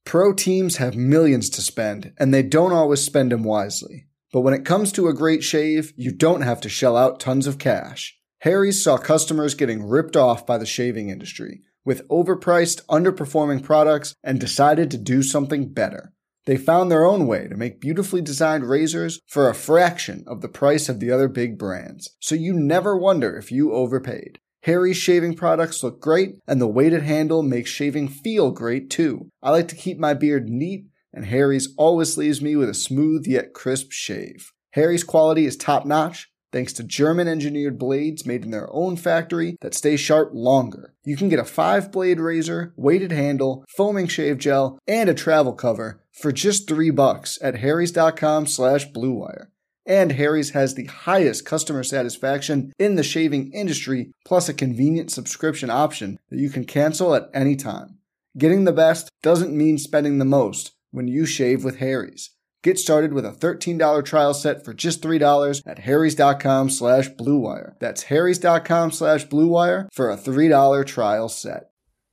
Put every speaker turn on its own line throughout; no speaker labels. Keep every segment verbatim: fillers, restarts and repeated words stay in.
Pro teams have millions to spend, and they don't always spend them wisely. But when it comes to a great shave, you don't have to shell out tons of cash. Harry's saw customers getting ripped off by the shaving industry with overpriced, underperforming products and decided to do something better. They found their own way to make beautifully designed razors for a fraction of the price of the other big brands, so you never wonder if you overpaid. Harry's shaving products look great, and the weighted handle makes shaving feel great too. I like to keep my beard neat, and Harry's always leaves me with a smooth yet crisp shave. Harry's quality is top-notch, thanks to German-engineered blades made in their own factory that stay sharp longer. You can get a five-blade razor, weighted handle, foaming shave gel, and a travel cover for just three bucks at harrys.com slash bluewire. And Harry's has the highest customer satisfaction in the shaving industry, plus a convenient subscription option that you can cancel at any time. Getting the best doesn't mean spending the most when you shave with Harry's. Get started with a thirteen dollars trial set for just three dollars at harrys.com slash bluewire. That's harrys.com slash bluewire for a three dollars trial set.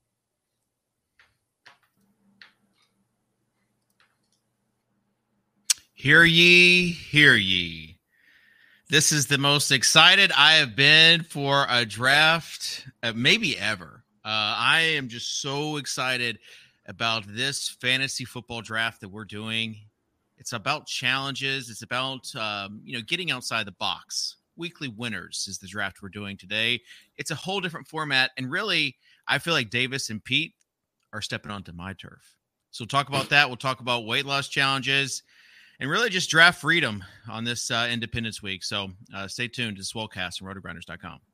Hear ye, hear ye. This is the most excited I have been for a draft, uh, maybe ever. Uh, I am just so excited about this fantasy football draft that we're doing. It's about challenges. It's about, um, you know, getting outside the box. Weekly winners is the draft we're doing today. It's a whole different format. And really, I feel like Davis and Pete are stepping onto my turf. So we'll talk about that. We'll talk about weight loss challenges and really just draft freedom on this uh, Independence Week. So uh, stay tuned to Swolecast and roto grinders dot com.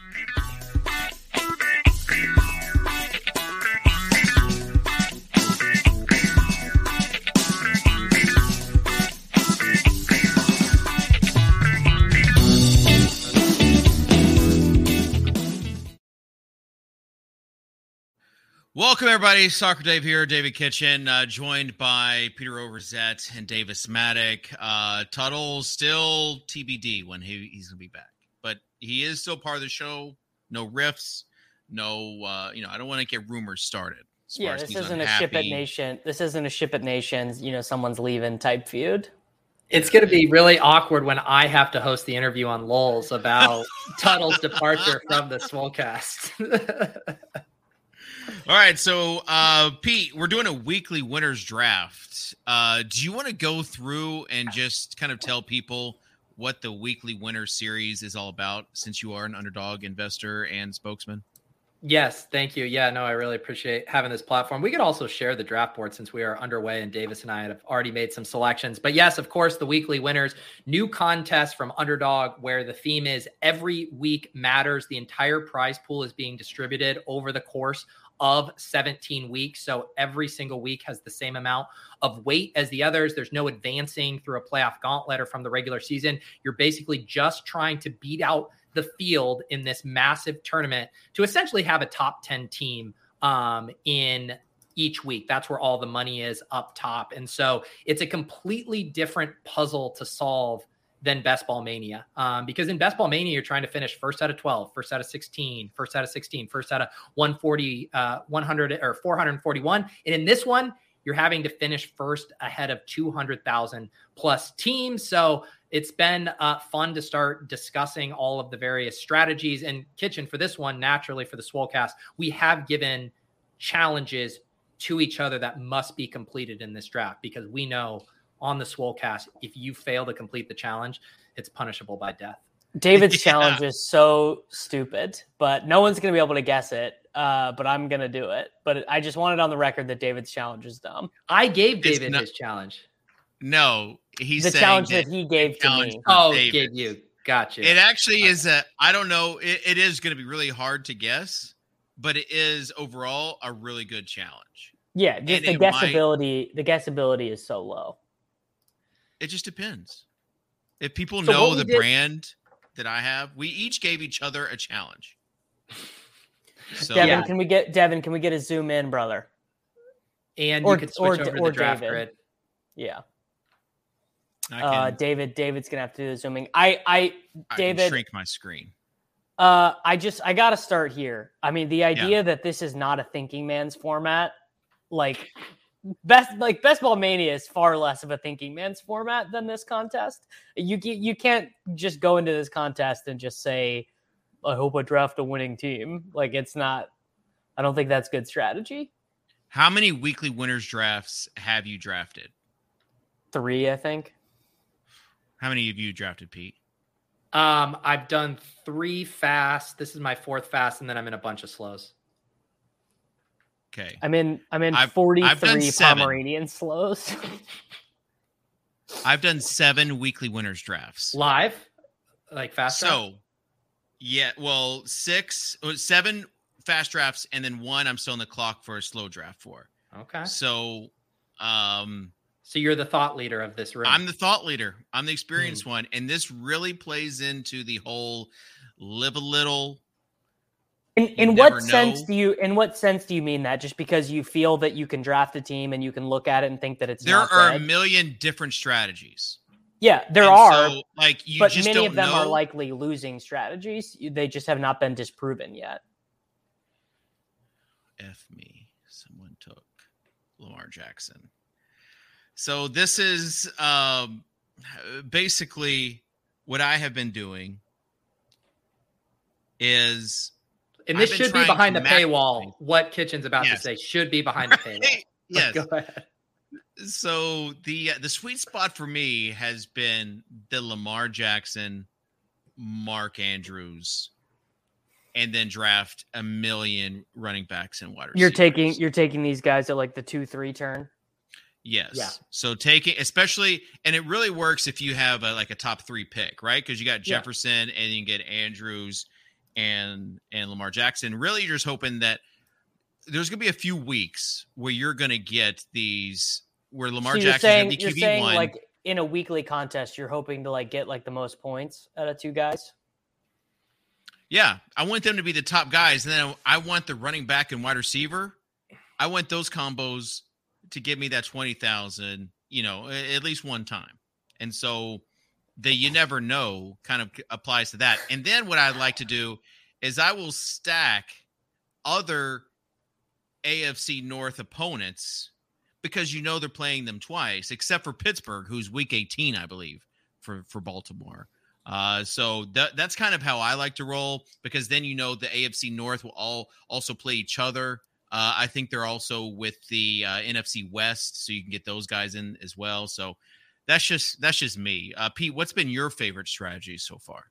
Welcome, everybody. Soccer Dave here, David Kitchen, uh, joined by Peter Overzet and Davis Maddock. Uh, Tuttle still T B D when he, he's going to be back, but he is still part of the show. No riffs, no, uh, you know, I don't want to get rumors started.
Yeah, this isn't unhappy. a ship at nation. This isn't a ship at nations. You know, someone's leaving type feud.
It's going to be really awkward when I have to host the interview on Lulz about Tuttle's departure from the Swolecast.
All right, so uh, Pete, we're doing a weekly winners draft. Uh, do you want to go through and just kind of tell people what the weekly winners series is all about, since you are an underdog investor and spokesman?
Yes, thank you. Yeah, no, I really appreciate having this platform. We could also share the draft board since we are underway, and Davis and I have already made some selections. But yes, of course, the weekly winners, new contest from Underdog where the theme is every week matters. The entire prize pool is being distributed over the course of seventeen weeks. So every single week has the same amount of weight as the others. There's no advancing through a playoff gauntlet or from the regular season. You're basically just trying to beat out the field in this massive tournament to essentially have a top ten team um, in each week. That's where all the money is up top. And so it's a completely different puzzle to solve than Best Ball Mania. Um, because in Best Ball Mania, you're trying to finish first out of twelve, first out of sixteen, first out of sixteen, first out of one forty, uh, one hundred or four forty-one. And in this one, you're having to finish first ahead of two hundred thousand plus teams. So it's been uh, fun to start discussing all of the various strategies. And Kitchen, for this one, naturally for the Swolecast, we have given challenges to each other that must be completed in this draft, because we know on the Swolecast, if you fail to complete the challenge, it's punishable by death.
David's
yeah.
challenge is so stupid, but no one's going to be able to guess it. Uh, but I'm going to do it. But I just wanted on the record that David's challenge is dumb.
I gave David
not,
his challenge.
No, he's
the
saying
challenge
that,
that he gave to me.
Oh,
David.
gave you. Gotcha.
It actually is a, I don't know. It, it is going to be really hard to guess, but it is overall a really good challenge.
Yeah. Just
And
the guessability, might, the guessability is so low.
It just depends. If people
So
know the
did,
brand that I have, we each gave each other a challenge. So,
Devin,
yeah.
can we get Devin? Can we get a zoom in, brother?
And
or,
you could switch
or,
over to
or
the draft
David.
grid.
Yeah.
I can,
uh, David, David's gonna have to do the zooming. I, I,
I
David,
can shrink my screen.
Uh, I just, I got to start here. I mean, the idea
Yeah.
that this is not a thinking man's format, like best like Best Ball Mania is far less of a thinking man's format than this contest. You you can't just go into this contest and just say, I hope I draft a winning team. Like, it's not, I don't think that's good strategy.
How many weekly winners drafts have you drafted?
Three, I think.
How many have you drafted, Pete?
Um, I've done three fast. This is my fourth fast, and then I'm in a bunch of slows.
Okay.
I'm in I'm in
I've,
forty-three
I've
Pomeranian slows.
I've done seven weekly winners drafts.
Live? Like fast
So,
draft?
yeah, well, six, seven fast drafts, and then one I'm still on the clock for a slow draft for.
Okay.
So, um,
So you're the thought leader of this room.
I'm the thought leader. I'm the experienced
Hmm.
one. And this really plays into the whole live a little.
In
You
in
never
what sense
know.
do you in what sense do you mean that? Just because you feel that you can draft a team and you can look at it and think that it's
There
not
are
dead?
a million different strategies.
Yeah, there
And
are,
so, like, you
but
just
many
don't
of them
know.
are likely losing strategies. They just have not been disproven yet.
F me. Someone took Lamar Jackson. So this is um, basically what I have been doing is
and
I've
this
been
should be
trying
behind
to
the paywall.
maximize-
What Kitchen's about
Yes.
to say should be behind the paywall.
Right? Yes.
Go ahead.
So the uh, the sweet spot for me has been the Lamar Jackson, Mark Andrews, and then draft a million running backs and wide receivers.
You're taking you're taking these guys at like the two three turn.
Yes.
Yeah.
So taking, especially, and it really works if you have a, like a top three pick, right? Because you got
Yeah.
Jefferson and you get Andrews and and Lamar Jackson. Really, you're just hoping that there's going to be a few weeks where you're going to get these where Lamar
So you're
Jackson's
saying
going to be
you're
Q B
saying
one.
like in a weekly contest, you're hoping to like get like the most points out of two guys.
Yeah, I want them to be the top guys, and then I want the running back and wide receiver. I want those combos to give me that twenty thousand, you know, a- at least one time. And so the you never know kind of applies to that. And then what I'd like to do is I will stack other A F C North opponents because you know they're playing them twice, except for Pittsburgh, who's week eighteen, I believe, for, for Baltimore. Uh, so that, that's kind of how I like to roll, because then you know the A F C North will all also play each other. Uh, I think they're also with the uh, N F C West, so you can get those guys in as well. So that's just that's just me. Uh, Pete, what's been your favorite strategy so far?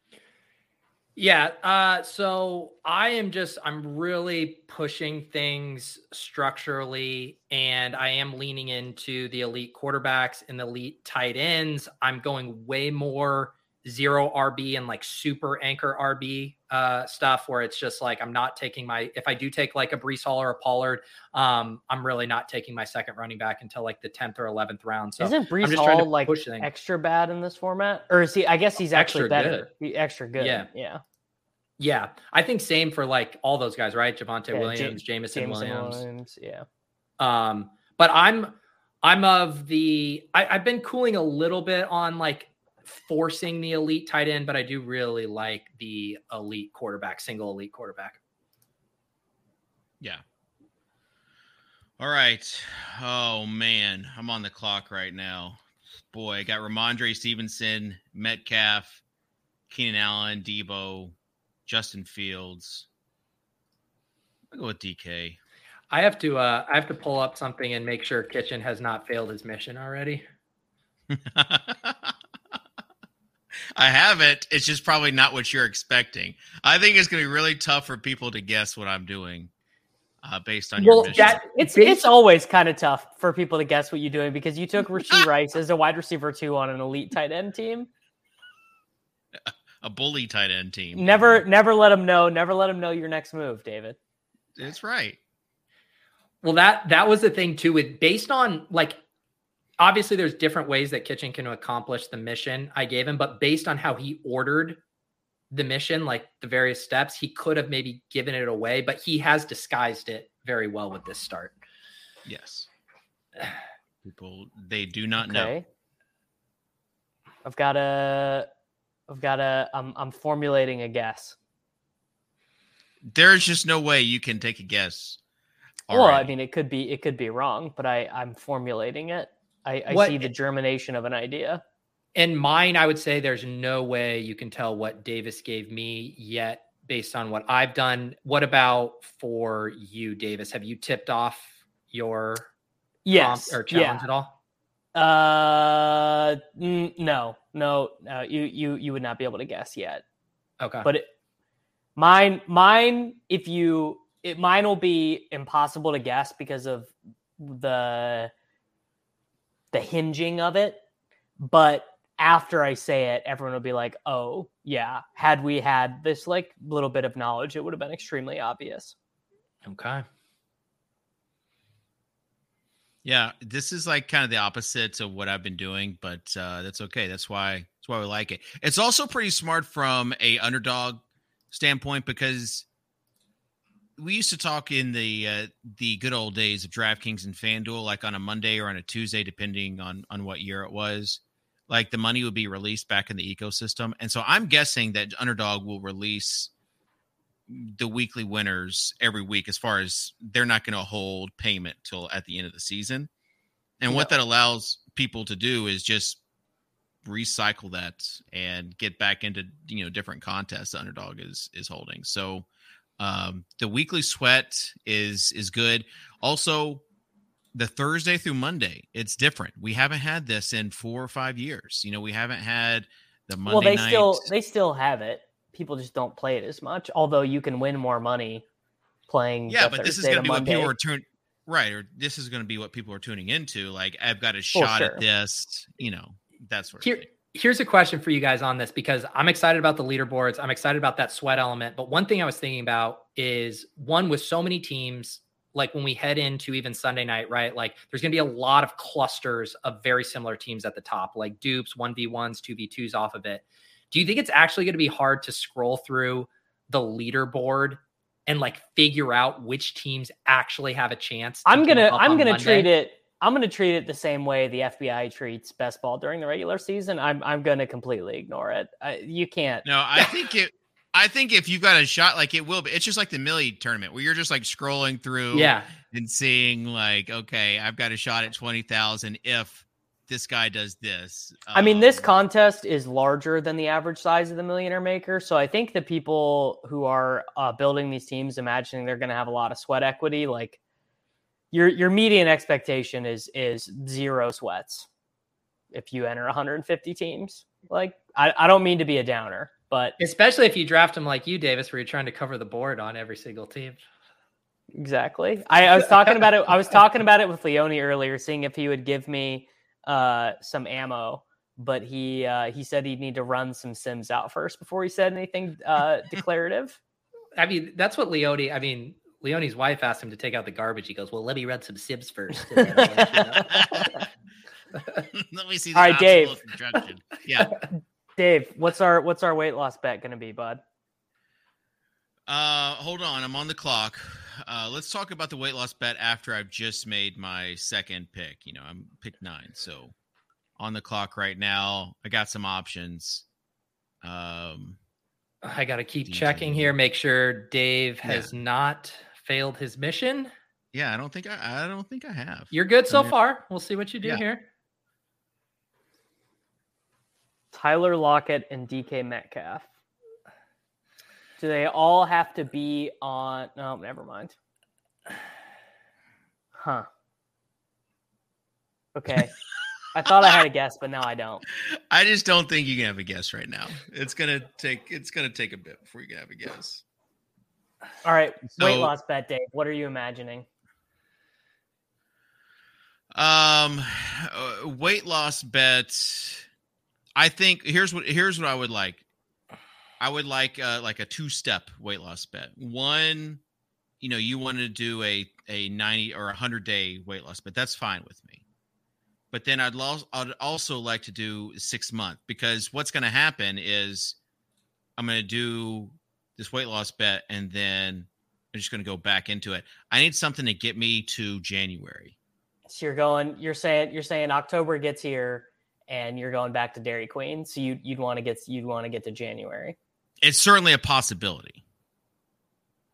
Yeah. Uh, so I am just, I'm really pushing things structurally, and I am leaning into the elite quarterbacks and the elite tight ends. I'm going way more zero R B and like super anchor R B uh, stuff, where it's just like, I'm not taking my, if I do take like a Breece Hall or a Pollard, um, I'm really not taking my second running back until like the tenth or eleventh round. So
Isn't
I'm
Breece
just trying to
Hall like
push things.
extra bad in this format? Or is he? I guess he's actually
Extra
better. He, extra good.
Yeah.
Yeah.
Yeah. I think same for like all those guys, right? Javonte
Yeah,
Williams,
Ja-
Jameson,
Jameson
Williams.
Williams. Yeah.
Um, but I'm I'm of the I, I've been cooling a little bit on like forcing the elite tight end, but I do really like the elite quarterback, single elite quarterback.
Yeah. All right. Oh man, I'm on the clock right now. Boy, I got Ramondre Stevenson, Metcalf, Keenan Allen, Debo, Justin Fields. I'll go with D K.
I have to uh I have to pull up something and make sure Kitchen has not failed his mission already.
I haven't. It's just probably not what you're expecting. I think it's going to be really tough for people to guess what I'm doing uh, based on
Well,
your mission.
that-
It's
Based-
it's always kind of tough for people to guess what you're doing because you took Rashee Rice as a wide receiver two on an elite tight end team.
A bully tight end team.
Never never let them know. Never let them know your next move, David.
It's right.
Well, that that was the thing too. With based on like, obviously, there's different ways that Kitchen can accomplish the mission I gave him, but based on how he ordered the mission, like the various steps, he could have maybe given it away, but he has disguised it very well with this start.
Yes. People, they do not know.
Okay. I've got a. I've got a. I'm I'm formulating a guess.
There's just no way you can take a guess
Well, I
already.
mean, it could be it could be wrong, but I I'm formulating it. I, I
What-
see the germination of an idea.
In mine, I would say there's no way you can tell what Davis gave me yet based on what I've done. What about for you, Davis? Have you tipped off your
Yes.
prompt or challenge
yeah.
at all?
Uh, n- no, no, no. You you you would not be able to guess yet.
Okay.
But it, mine mine if you it mine will be impossible to guess because of the the hinging of it. But after I say it, everyone will be like, "Oh, yeah." Had we had this like little bit of knowledge, it would have been extremely obvious.
Okay.
Yeah, this is like kind of the opposite of what I've been doing, but uh, that's okay. That's why that's why we like it. It's also pretty smart from a underdog standpoint because we used to talk in the uh, the good old days of DraftKings and FanDuel, like on a Monday or on a Tuesday, depending on on what year it was. Like the money would be released back in the ecosystem, and so I'm guessing that Underdog will release the weekly winners every week, as far as they're not going to hold payment till at the end of the season. And
No.
what that allows people to do is just recycle that and get back into, you know, different contests the Underdog is, is holding. So um, the weekly sweat is, is good. Also the Thursday through Monday, it's different. We haven't had this in four or five years. You know, we haven't had the Monday
well, they
night.
still they still have it. People just don't play it as much. Although you can win more money playing.
Yeah,
the
but
Thursday
this is going to be
Monday.
what people are tuning right, or this is going to be what people are tuning into. Like, I've got a
Oh,
shot
sure.
at this, you know, that sort of
Here,
thing.
here's a question for you guys on this because I'm excited about the leaderboards. I'm excited about that sweat element. But one thing I was thinking about is one with so many teams, like when we head into even Sunday night, right? Like there's going to be a lot of clusters of very similar teams at the top, like dupes, one v ones, two v twos off of it. Do you think it's actually going to be hard to scroll through the leaderboard and like figure out which teams actually have a chance? To
I'm gonna
jump up
I'm
on
gonna
Monday?
treat it. I'm gonna treat it the same way the F B I treats best ball during the regular season. I'm I'm gonna completely ignore it. I, you can't.
No, I think it. I think if you've got a shot, like it will be. It's just like the Millie tournament where you're just like scrolling through,
Yeah.
and seeing like, okay, I've got a shot at twenty thousand if this guy does this.
I mean, this
Um,
contest is larger than the average size of the Millionaire Maker, so I think the people who are uh, building these teams, imagining they're going to have a lot of sweat equity, like your your median expectation is is zero sweats if you enter one hundred fifty teams. Like, I, I don't mean to be a downer, but
Especially if you draft them like you, Davis, where you're trying to cover the board on every single team.
exactly. I, I was talking about it. I was talking about it with Leone earlier, seeing if he would give me uh, some ammo, but he uh, he said he'd need to run some sims out first before he said anything uh, declarative.
I mean, that's what Leone, I mean, Leone's wife asked him to take out the garbage. He goes, well, let me run some Sims first. and then I'll let you know."
Let me see. The
All right, Dave.
obstacle of construction. Yeah.
Dave, what's our what's our weight loss bet going to be, bud?
Uh, hold on. I'm on the clock. Uh, let's talk about the weight loss bet after I've just made my second pick. You know, I'm pick nine. So on the clock right now, I got some options. Um,
I got to keep
D J.
checking here, make sure Dave has
Yeah.
not failed his mission.
yeah, I don't think I, I don't think I have.
You're good so
I mean,
far. We'll see what you do
Yeah.
here.
Tyler Lockett and D K Metcalf. Do they all have to be on? No, never mind. Huh. Okay. I thought I had a guess, but now I don't.
I just don't think you can have a guess right now. It's gonna take it's gonna take a bit before you can have a guess.
All right. weight
So-
loss bet, Dave. What are you imagining?
Um, uh, weight loss bets. I think here's what here's what I would like. I would like uh, like a two step weight loss bet. One, you know, you want to do a a ninety or a hundred day weight loss, but that's fine with me. But then I'd, lo- I'd also like to do six month because what's going to happen is I'm going to do this weight loss bet and then I'm just going to go back into it. I need something to get me to January.
So you're going. You're saying. You're saying October gets here, and you're going back to Dairy Queen. So you you'd want to get you'd want to get to January.
It's certainly a possibility.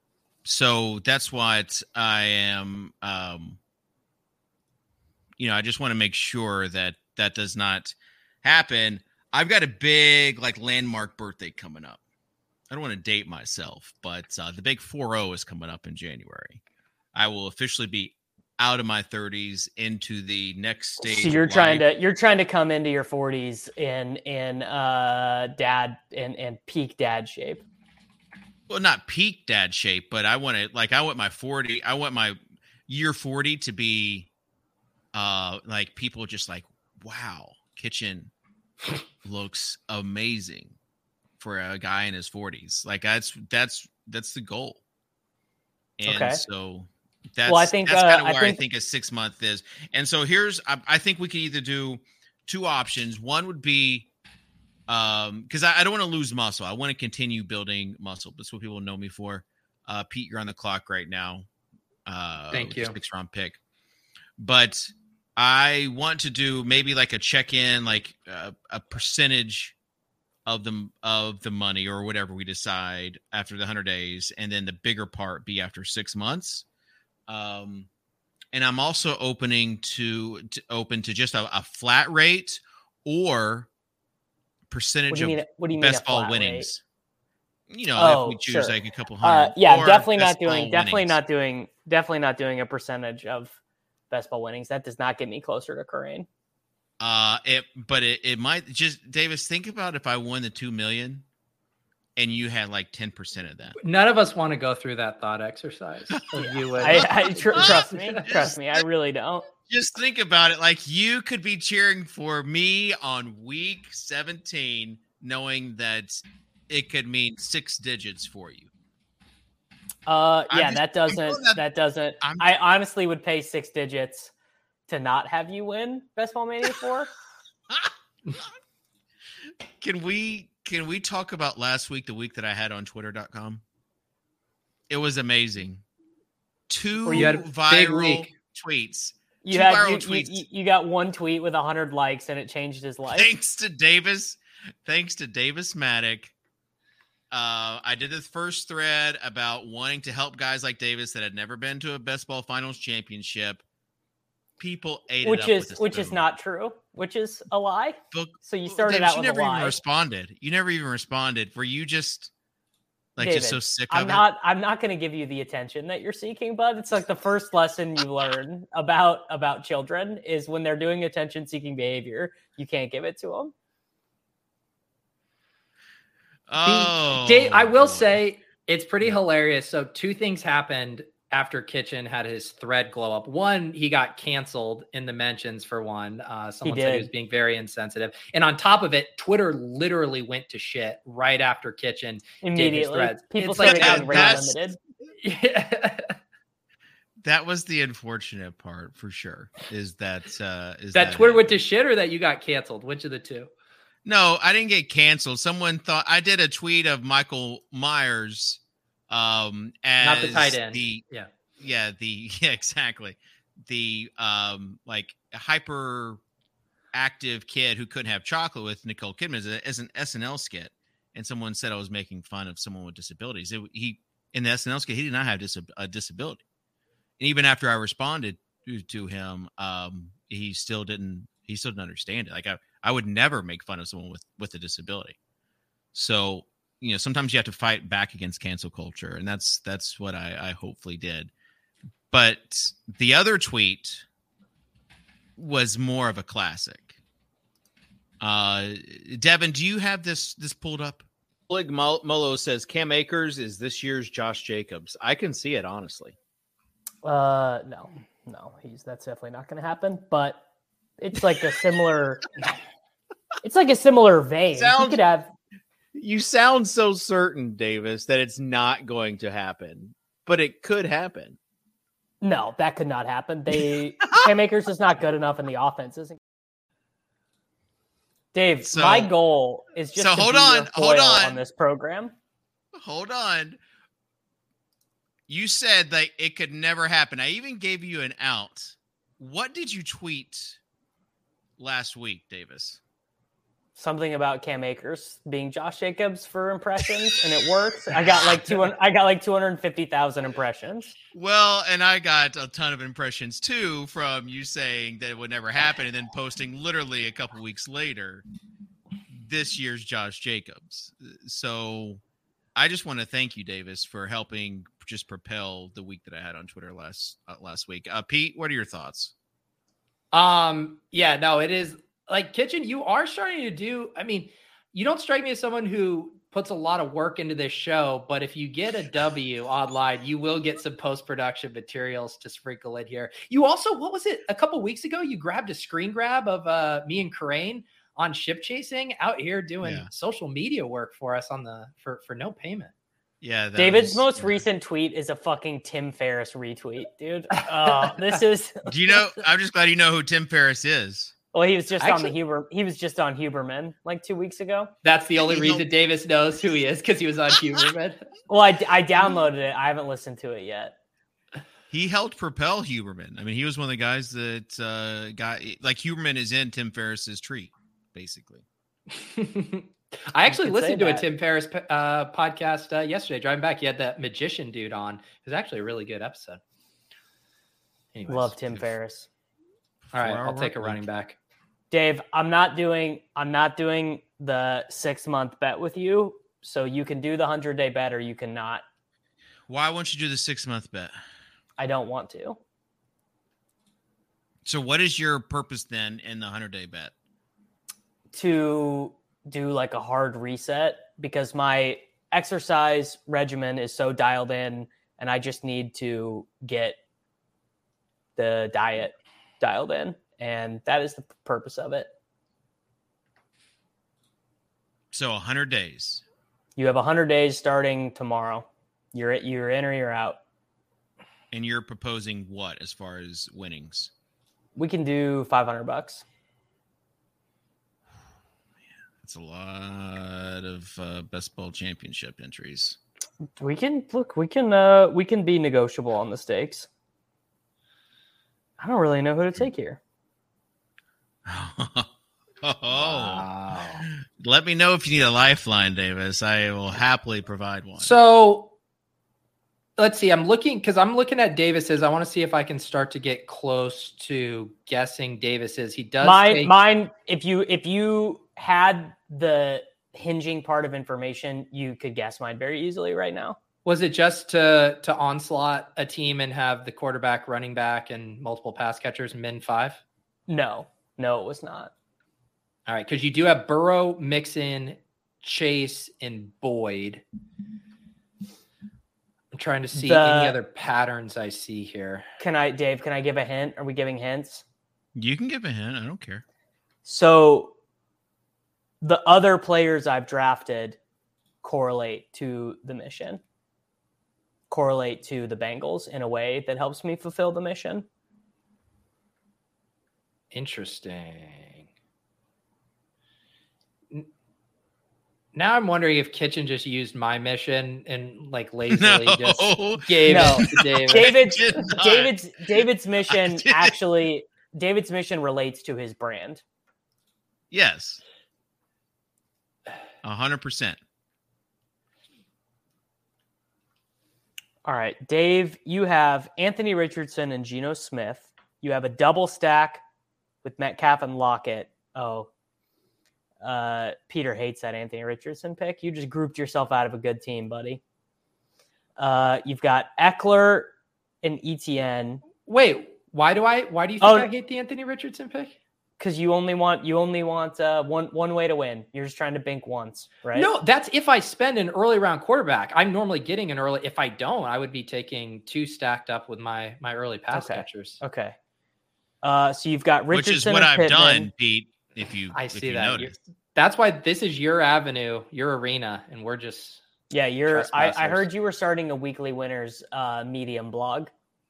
so that's what I am. Um, you know, I just want to make sure that that does not happen. I've got a big like landmark birthday coming up. I don't want to date myself, but uh, the big four oh is coming up in January. I will officially be out of my thirties into the next stage.
So you're
of
trying
life.
to you're trying to come into your forties in in uh dad in in peak dad shape.
Well, not peak dad shape, but I want to like I want my forty. I want my year forty to be uh like people just like, wow, Kitchen looks amazing for a guy in his forties. Like that's that's that's the goal. And
Okay.
so that's
Well, I think,
that's
uh,
kind of
I
where I think,
think-
a six month is. And so here's I, I think we could either do two options. One would be um because I, I don't want to lose muscle. I want to continue building muscle. That's what people know me for. Uh Pete, you're on the clock right now. Uh
Thank you.
Six round pick. But I want to do maybe like a check-in, like uh, a percentage of the of the money or whatever we decide after the one hundred days, and then the bigger part be after six months. Um, and I'm also opening to, to open to just a, a flat rate or percentage
What do you
of
mean? What do you mean?
best
a
ball
flat
winnings.
rate?
You know,
Oh,
if we choose
sure.
like a couple hundred.
Uh, yeah,
or
definitely
best
not doing.
ball
Definitely
winnings.
not doing. Definitely not doing a percentage of best ball winnings. That does not get me closer to Corain.
Uh, it, but it, it might just Davis. Think about if I won the two million, and you had like ten percent of that.
None of us want to go through that thought exercise of you. with-
I, I tr- trust me. Trust me. I really don't.
Just think about it. Like you could be cheering for me on week seventeen, knowing that it could mean six digits for you.
Uh,
I'm
yeah,
just-
that
I'm
doesn't.
doing that-
That doesn't.
I'm-
I honestly would pay six digits to not have you win Best Ball Mania four.
Can we can we talk about last week, the week that I had on twitter dot com? It was amazing. Two
You had a big
viral
week.
tweets.
You
Two
had
viral
you,
tweets.
you, you got one tweet with a hundred likes and it changed his life.
Thanks to Davis. Thanks to Davis Maddock. Uh, I did this first thread about wanting to help guys like Davis that had never been to a best ball finals championship. People ate
which
it up
is
with a
which is
spoon.
not true. Which is a lie.
But-
So you
well,
started
Davis,
out
you
with
never
a
even
lie.
responded. You never even responded. Were you just like
David,
just so sick
I'm
of
not. I'm not going to give you the attention that you're seeking, bud. It's like the first lesson you learn about about children is when they're doing attention-seeking behavior, you can't give it to them.
it? Oh,
Dave, I will
boy.
say it's pretty
Yeah.
hilarious. So two things happened after Kitchen had his thread glow up. One, he got canceled in the mentions for one. Uh, someone said he
did.
was being very insensitive. And on top of it, Twitter literally went to shit right after Kitchen.
Immediately,
threads.
people
It's like
started
that-
getting rate
that's-
limited.
Yeah.
That was the unfortunate part for sure. Is that uh, is
that
that
Twitter
happened.
went to shit or that you got canceled? Which of the two?
No, I didn't get canceled. Someone thought I did a tweet of Michael Myers, um, as
Not the tight end.
the
Yeah.
yeah the yeah exactly the um like hyper active kid who couldn't have chocolate with Nicole Kidman as, a, as an S N L skit, and someone said I was making fun of someone with disabilities. It, he in the S N L skit he did not have dis- a disability, and even after I responded to, to him, um, he still didn't he still didn't understand it. Like I I would never make fun of someone with with a disability. So you know sometimes you have to fight back against cancel culture, and that's that's what I, I hopefully did. But the other tweet was more of a classic. Uh, Devin, do you have this this pulled up?
Blig Mol- Molo says Cam Akers is this year's Josh Jacobs. I can see it, honestly.
Uh, no, no, he's that's definitely not going to happen. But it's like a similar. It's like a similar vein. He
Sounds-
could have.
You sound so certain, Davis, that it's not going to happen, but it could happen.
No, that could not happen. They Cam Akers is not good enough in the offense, isn't? Dave,
So-
my goal is just
so
to
hold
be
on,
your
hold
foil
on.
on this program.
Hold on. You said that it could never happen. I even gave you an out. What did you tweet last week, Davis?
something about Cam Akers being Josh Jacobs for impressions, and it worked. I got like two. I got like two hundred fifty thousand impressions.
Well, and I got a ton of impressions too from you saying that it would never happen, and then posting literally a couple weeks later this year's Josh Jacobs. So I just want to thank you, Davis, for helping just propel the week that I had on Twitter last uh, last week. Uh, Pete, what are your thoughts?
Um, yeah, no, it is like Kitchen. You are starting to do. I mean, you don't strike me as someone who puts a lot of work into this show, but if you get a W online, you will get some post-production materials to sprinkle in here. You also, what was it? A couple weeks ago, you grabbed a screen grab of uh, me and Karain on Ship Chasing out here doing
Yeah.
social media work for us on the for for no payment.
Yeah, that
David's
was-
most
yeah.
recent tweet is a fucking Tim Ferriss retweet, dude. Oh, this is.
Do you know? I'm just glad you know who Tim Ferriss is.
Well, he was just on
Actually-
the Huber. He was just on Huberman like two weeks ago.
That's the only
You know-
reason Davis knows who he is, because he was on Huberman.
Well, I, I downloaded it. I haven't listened to it yet.
He helped propel Huberman. I mean, he was one of the guys that uh, got like Huberman is in Tim Ferriss's tree, basically.
I actually
could say
listened to a
that.
Tim Ferriss uh, podcast uh, yesterday. Driving back, he had that magician dude on. It was actually a really good episode. Anyways.
Love Tim
good.
Ferriss.
All right,
Four-hour
I'll take a
work
running
week.
back.
Dave, I'm not doing. I'm not doing the six month bet with you. So you can do the hundred day bet, or you cannot.
Why won't you do the six month bet?
I don't want to.
So, what is your purpose then in the hundred day bet?
To do like a hard reset because my exercise regimen is so dialed in and I just need to get the diet dialed in. And that is the purpose of it.
So, a hundred days.
You have one hundred days starting tomorrow. You're you're in or you're out.
And you're proposing what as far as winnings?
We can do five hundred bucks.
It's a lot of uh, best ball championship entries.
We can look, we can uh we can be negotiable on the stakes. I don't really know who to take here.
oh,
Wow.
let me know if you need a lifeline, Davis. I will happily provide one.
So let's see. I'm looking because I'm looking at Davis's. I want to see if I can start to get close to guessing Davis's. He does
Mine
take-
mine if you if you had the hinging part of information, you could guess mine very easily right now.
Was it just to to onslaught a team and have the quarterback, running back, and multiple pass catchers min five?
No, no, it was not.
All right, because you do have Burrow, Mixon, Chase, and Boyd. I'm trying to see
The-
any other patterns I see here.
Can I, Dave, can I give a hint? Are we giving hints?
You can give a hint. I don't care.
So the other players I've drafted correlate to the mission, correlate to the Bengals in a way that helps me fulfill the mission.
Interesting. N- Now I'm wondering if Kitchen just used my mission and like lazily
No.
just gave
No.
it to David.
David's
did not.
David's David's mission
didn't.
actually David's mission relates to his brand.
Yes. A hundred percent.
All right, Dave, you have Anthony Richardson and Geno Smith. You have a double stack with Metcalf and Lockett. Oh, uh, Peter hates that Anthony Richardson pick. You just grouped yourself out of a good team, buddy. Uh, you've got Eckler and E T N
Wait, why do I? Why do you think
Oh.
I hate the Anthony Richardson pick?
because you only want you only want uh, one one way to win. You're just trying to bink once, right?
No, that's if I spend an early round quarterback. I'm normally getting an early. If I don't, I would be taking two stacked up with my my early pass
Okay.
catchers.
Okay. Uh, so you've got Richardson
Which is what
and
I've
Pittman.
done, Pete. If you,
I
if
see
you
that.
noticed.
That's why this is your avenue, your arena, and we're just
Yeah, you're. I, I
Trespassers.
heard you were starting a weekly winners uh, Medium blog.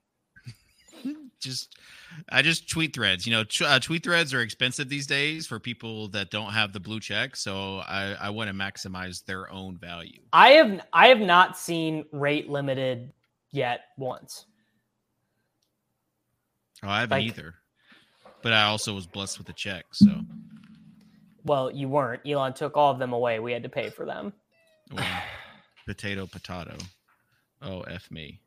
Just, I just tweet threads. You know, t- uh, tweet threads are expensive these days for people that don't have the blue check. So I, I want to maximize their own value.
I have I have not seen rate limited yet once.
Oh, I haven't
Like-
either. But I also was blessed with a check. So
Well, you weren't. Elon took all of them away. We had to pay for them.
Well, potato, potato. Oh, F me.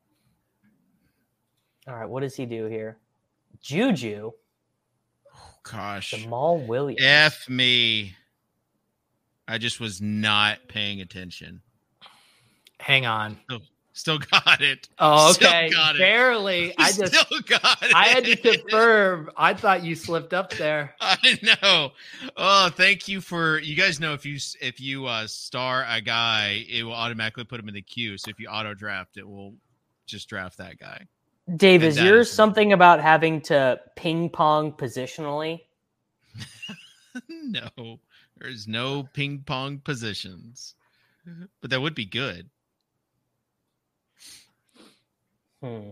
All right, what does he do here? Juju.
Oh, gosh.
Jamal Williams.
F me. I just was not paying attention.
Hang on.
Still, still got it.
Oh,
Still
okay.
got it.
Barely. I just
still got it.
I had to confirm. I thought you slipped up there.
I know. Oh, thank you for you guys know if you if you uh, star a guy, it will automatically put him in the queue. So if you auto draft, it will just draft that guy.
Dave, is
that
yours
is-
something about having to ping pong positionally?
No, there's no ping pong positions, but that would be good.
Hmm.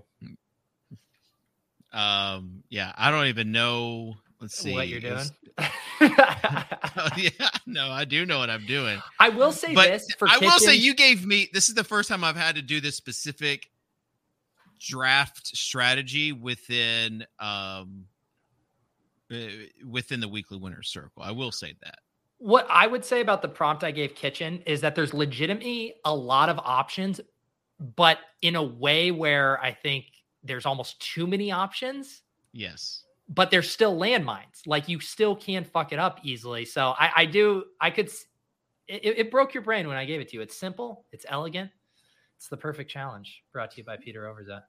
Um, yeah, I don't even know. Let's see
What you're doing.
Oh, yeah, no, I do know what I'm doing.
I will say
But
this for
I will say
Kitchens-
you gave me. This is the first time I've had to do this specific draft strategy within um uh, within the weekly winners circle. I will say that.
What I would say about the prompt I gave Kitchen is that there's legitimately a lot of options, but in a way where I think there's almost too many options,
Yes.
but there's still landmines. Like you still can fuck it up easily. So I, I do, I could, s- it, it broke your brain when I gave it to you. It's simple. It's elegant. It's the perfect challenge brought to you by Peter Overzet.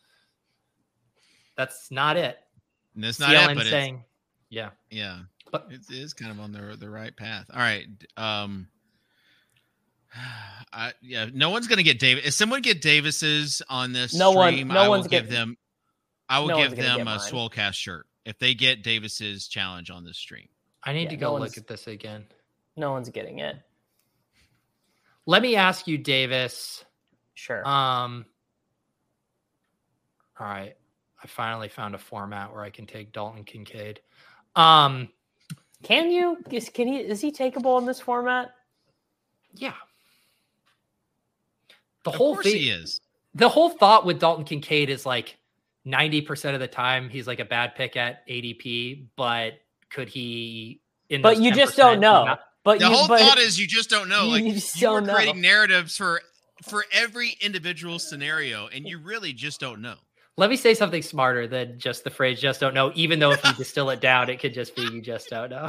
That's not it.
And that's not
C L N
it, but
saying,
it's,
yeah.
yeah,
But
it is kind of on the the right path. All right. Um I yeah, no one's gonna get Davis. If someone get Davis's on this
No one-
stream,
no
I will
one's
give
get-
them I will
no one's
give
gonna
them
get
a
mine.
Swolecast shirt if they get Davis's challenge on this stream.
I need
Yeah,
to
no
go
one's-
look at this again.
No one's getting it.
Let me ask you, Davis.
Sure.
Um, all right. I finally found a format where I can take Dalton Kincaid. Um,
Can you? Is, can he? Is he takeable in this format?
yeah. The
Of
whole
course
thing,
he is.
the whole thought with Dalton Kincaid is like ninety percent of the time he's like a bad pick at A D P, but could he in
But
those
you just
ten percent
don't know.
not-
But
The
you,
whole
but
thought is you just don't know.
you
Like
just
you are
don't know.
creating narratives for for every individual scenario, and you really just don't know.
Let me say something smarter than just the phrase just don't know, even though if you distill it down, it could just be you just don't know.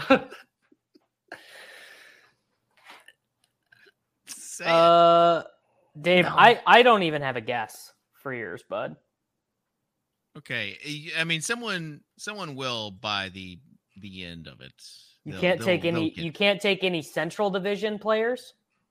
Say it.
uh, Dave,
No.
I I don't even have a guess for yours, bud.
Okay, I mean, someone someone will by the the end of it.
You
They'll-
can't
they'll-
take
they'll
any.
get-
You can't take any Central Division players.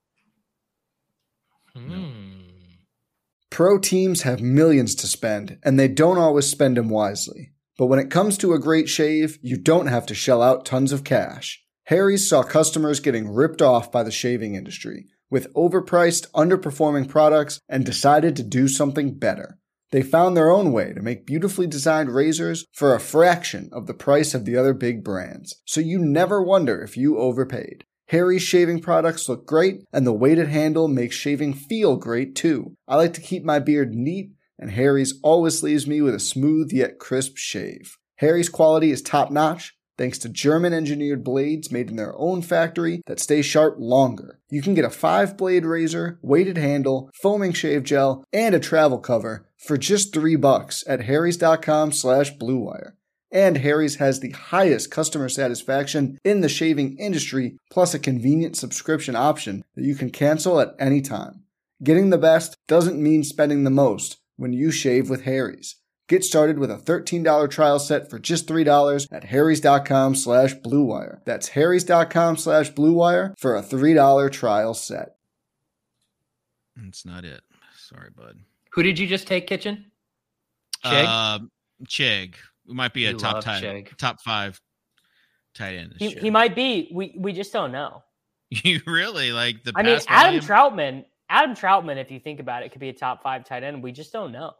Hmm.
Pro teams have millions to spend, and they don't always spend them wisely. But when it comes to a great shave, you don't have to shell out tons of cash. Harry's saw customers getting ripped off by the shaving industry with overpriced, underperforming products and decided to do something better. They found their own way to make beautifully designed razors for a fraction of the price of the other big brands, so you never wonder if you overpaid. Harry's shaving products look great, and the weighted handle makes shaving feel great too. I like to keep my beard neat, and Harry's always leaves me with a smooth yet crisp shave. Harry's quality is top-notch, thanks to German-engineered blades made in their own factory that stay sharp longer. You can get a five-blade razor, weighted handle, foaming shave gel, and a travel cover for just three bucks at harrys.com slash bluewire. And Harry's has the highest customer satisfaction in the shaving industry, plus a convenient subscription option that you can cancel at any time. Getting the best doesn't mean spending the most when you shave with Harry's. Get started with a thirteen dollars trial set for just three dollars at harrys.com slash bluewire. That's harrys.com slash bluewire for a three dollars trial set.
That's not it. Sorry, bud.
Who did you just take, Kitchen? Chig?
Um, Chig. We might be a
You
top
love
tight,
Chig.
top five tight end. This
He,
year.
he might be. We we just don't know.
You really like the.
I mean,
pass
Adam
volume?
Troutman. Adam Troutman, if you think about it, could be a top five tight end. We just don't know.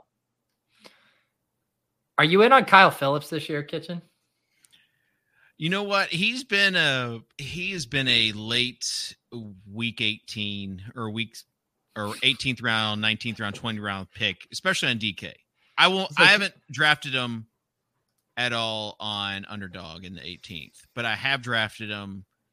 Are you in on Kyle Phillips this year, Kitchen?
You know what? He's been a he has been a late week eighteen or weeks or eighteenth round, nineteenth round, twentieth round pick, especially on D K. I won't.
So-
I haven't drafted him at all on Underdog in the eighteenth, but I have drafted him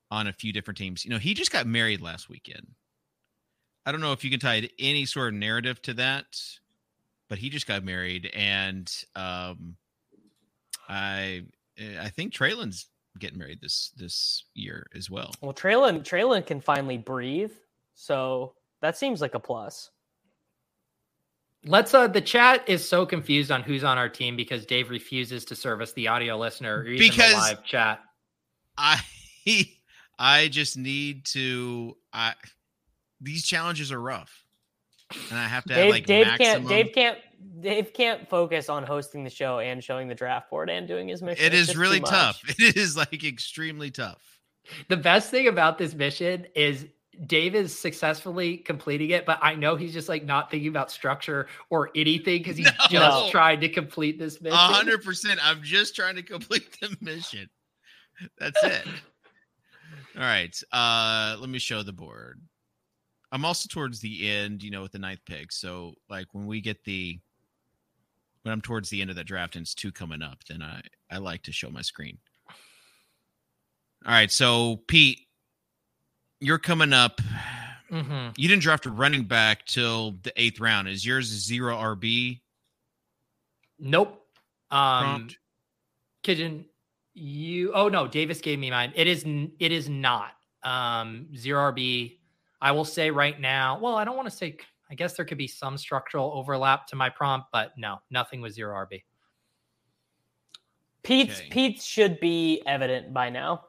on a few different teams. You know, he just got married last weekend. I don't know if you can tie any sort of narrative to that, but he just got married, and um, I I think Traylon's getting married this this year as well.
Well, Traylon Traylon can finally breathe, so that seems like a plus.
Let's uh the chat is so confused on who's on our team because Dave refuses to service the audio listener or even
because
the live chat.
I I just need to I these challenges are rough. And I have to
Dave,
have like
Dave
maximum.
can't Dave can't Dave can't focus on hosting the show and showing the draft board and doing his mission.
It
It's
is
just
really
too much.
tough. It is like extremely tough.
The best thing about this mission is Dave is successfully completing it, but I know he's just like not thinking about structure or anything because he's
No.
just trying to complete this mission.
A hundred percent. I'm just trying to complete the mission. That's it. All right. Uh, let me show the board. I'm also towards the end, you know, with the ninth pick. So like when we get the, when I'm towards the end of the draft and it's two coming up, then I, I like to show my screen. All right. So Pete, you're coming up.
Mm-hmm.
You didn't draft a running back till the eighth round. Is yours a zero R B?
Nope. Um,
Prompt?
Kitchen, you. Oh no, Davis gave me mine. It is. n- It is not. Um, zero R B. I will say right now. Well, I don't want to say. I guess there could be some structural overlap to my prompt, but no, nothing with zero R B.
Pete's
Okay.
Pete's should be evident by now.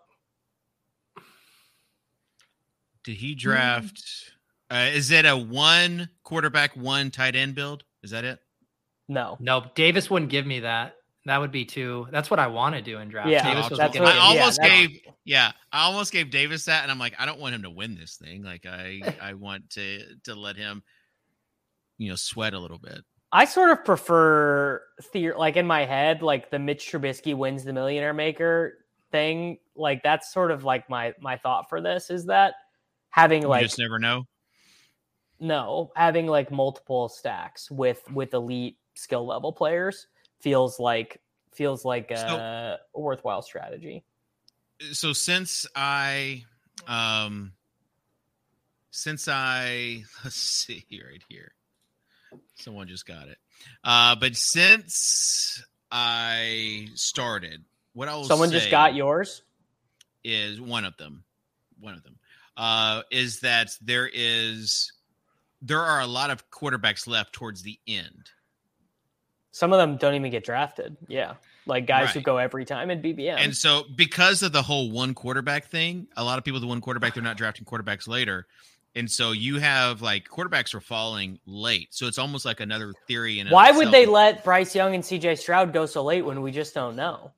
Did he draft? Uh, is it a one quarterback, one tight end build? Is that it?
No.
No, Davis wouldn't give me that. That would be too. That's what I want to do in draft.
Yeah,
Davis was
that's
looking
what-
I
at-
yeah,
almost
that's-
gave, yeah, I almost gave Davis that, and I'm like, I don't want him to win this thing. Like, I, I want to to let him, you know, sweat a little bit.
I sort of prefer theory, like in my head, like the Mitch Trubisky wins the Millionaire Maker thing. Like that's sort of like my my thought for this is that having
You
like
just never know.
no having like multiple stacks with with elite skill level players feels like feels like a,
So-
a worthwhile strategy.
So since I, um, since I, let's see right here, someone just got it. Uh, but since I started, what I will
Someone just
say
got yours.
is one of them, one of them, uh, is that there is, there are a lot of quarterbacks left towards the end.
Some of them don't even get drafted. Yeah, like guys who
Right.
go every time in B B M.
And so because of the whole one quarterback thing, a lot of people, the one quarterback, they're not drafting quarterbacks later. And so you have like quarterbacks are falling late. So it's almost like another theory. In and of
Why would they
itself.
let Bryce Young and C J Stroud go so late when we just don't know?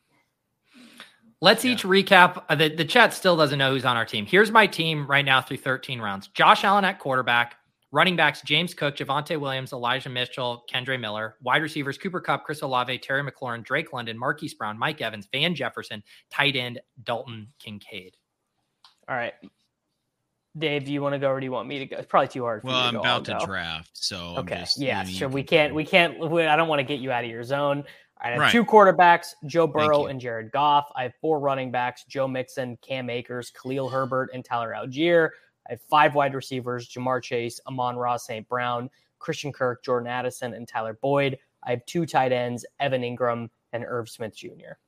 Let's
Yeah.
each recap. Uh, the, the chat still doesn't know who's on our team. Here's my team right now through thirteen rounds. Josh Allen at quarterback. Running backs, James Cook, Javonte Williams, Elijah Mitchell, Kendre Miller. Wide receivers, Cooper Kupp, Chris Olave, Terry McLaurin, Drake London, Marquise Brown, Mike Evans, Van Jefferson. Tight end, Dalton Kincaid.
All right. Dave, do you want to go or do you want me to go? It's probably too hard for
Well,
you to
I'm
go.
about
I'll
to
go.
draft. So I'm
Okay.
just,
Yeah,
you know,
sure.
you
We
can-
can't, we can't, we, I don't want to get you out of your zone. All right, I have
Right.
two quarterbacks, Joe Burrow
you.
and Jared Goff. I have four running backs, Joe Mixon, Cam Akers, Khalil Herbert, and Tyler Algier. I have five wide receivers, Jamar Chase, Amon-Ra Saint Brown, Christian Kirk, Jordan Addison, and Tyler Boyd. I have two tight ends, Evan Ingram and Irv Smith Junior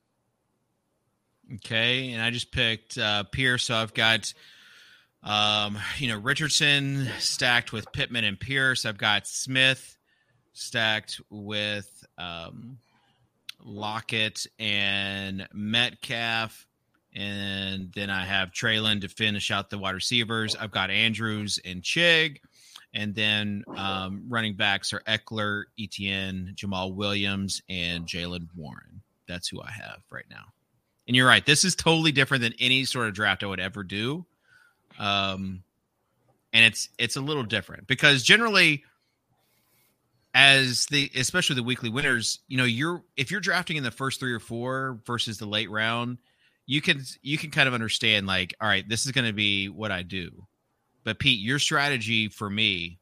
Okay. And I just picked uh, Pierce. So I've got, um, you know, Richardson stacked with Pittman and Pierce. I've got Smith stacked with um, Lockett and Metcalf. And then I have Traylon to finish out the wide receivers. I've got Andrews and Chig. And then um, running backs are Eckler, Etienne, Jamal Williams, and Jalen Warren. That's who I have right now. And you're right. This is totally different than any sort of draft I would ever do. Um, and it's it's a little different because generally, as the especially the weekly winners, you know, you're if you're drafting in the first three or four versus the late round, you can you can kind of understand like, all right, this is going to be what I do. But Pete, your strategy for me,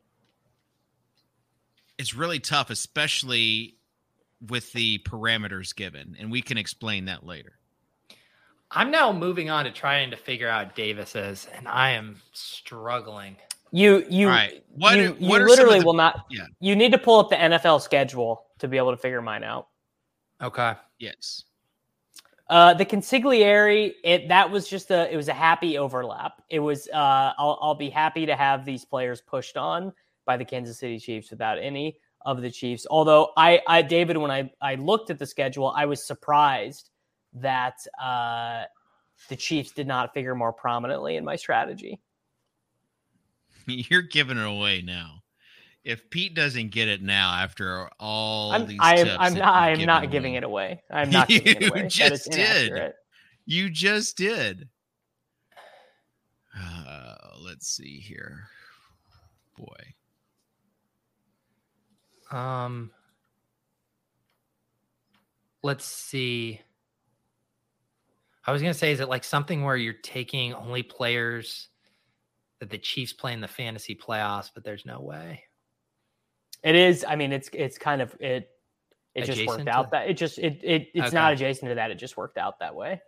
it's really tough, especially with the parameters given, and we can explain that later.
I'm now moving on to trying to figure out Davis's, and I am struggling.
You you
All right. What
you,
are-
you
what are some
literally
of the-
will not.
yeah.
You need to pull up the N F L schedule to be able to figure mine out.
Okay.
Yes.
Uh, the consigliere, it that was just a it was a happy overlap. It was uh, I'll I'll be happy to have these players pushed on by the Kansas City Chiefs without any of the Chiefs. Although I I David, when I I looked at the schedule, I was surprised that uh, the Chiefs did not figure more prominently in my strategy.
You're giving it away now. If Pete doesn't get it now after all
I'm
these
I am
tips
I'm
that
not
you've
I'm
given
not
away.
giving it away. I'm not giving it
You
away. That is
just did.
inaccurate.
You just did. Uh, let's see here. Boy.
Um, let's see. I was going to say, is it like something where you're taking only players that the Chiefs play in the fantasy playoffs, but there's no way?
It is. I mean, it's it's kind of it. It just
Adjacent
worked
to-
out that it just it it it's
Okay.
not adjacent to that. It just worked out that way.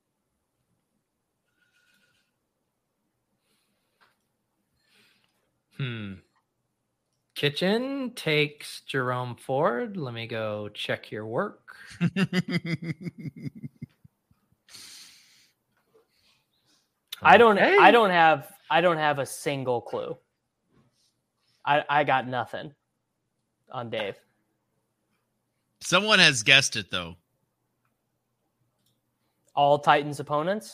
Hmm. Kitchen takes Jerome Ford. Let me go check your work.
I don't.
Okay.
I don't have. I don't have a single clue. I I got nothing on Dave.
Someone has guessed it though.
All Titans opponents.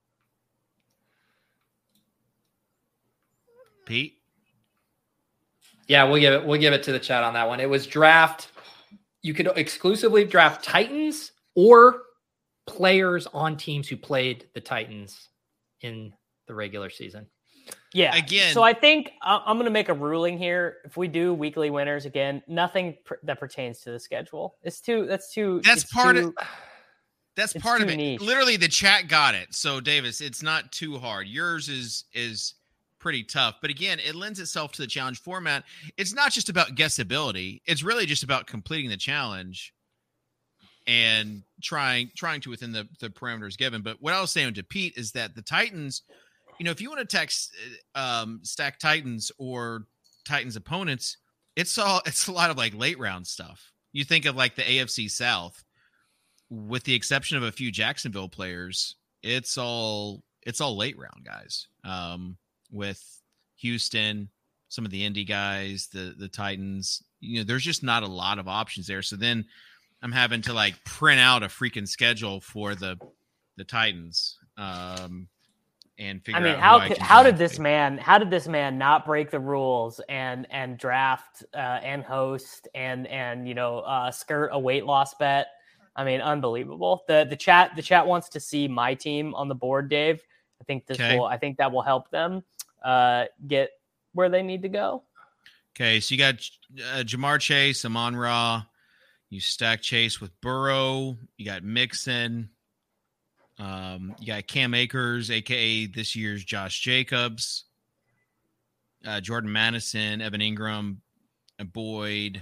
Pete.
Yeah, we'll give it. We'll give it to the chat on that one. It was draft. You could exclusively draft Titans or players on teams who played the Titans in the regular season.
Yeah.
Again-
So I think I- I'm going to make a ruling here. If we do weekly winners again, nothing pr- that pertains to the schedule. It's too. That's too.
That's
it's
part
too,
of That's
It's
part of
too
it.
niche.
Literally, the chat got it. So, Davis, it's not too hard. Yours is is pretty tough, but again, it lends itself to the challenge format. It's not just about guessability. It's really just about completing the challenge and trying trying to within the the parameters given. But what I was saying to Pete is that the Titans, you know, if you want to text um, stack Titans or Titans opponents, it's all it's a lot of like late round stuff. You think of like the A F C South. With the exception of a few Jacksonville players, it's all it's all late round guys. Um, with Houston, some of the Indy guys, the the Titans, you know, there's just not a lot of options there. So then I'm having to like print out a freaking schedule for the the Titans, um, and figure
I mean,
out
how
who I
could,
can
how did
draft.
this man how did this man not break the rules and and draft uh, and host and and you know uh, skirt a weight loss bet? I mean, unbelievable. The the chat the chat wants to see my team on the board, Dave. I think this
Okay.
will I think that will help them uh, get where they need to go.
Okay, so you got uh, Jamar Chase, Amon Ra. You stack Chase with Burrow. You got Mixon. Um, you got Cam Akers, a k a this year's Josh Jacobs. Uh, Jordan Madison, Evan Ingram, and Boyd.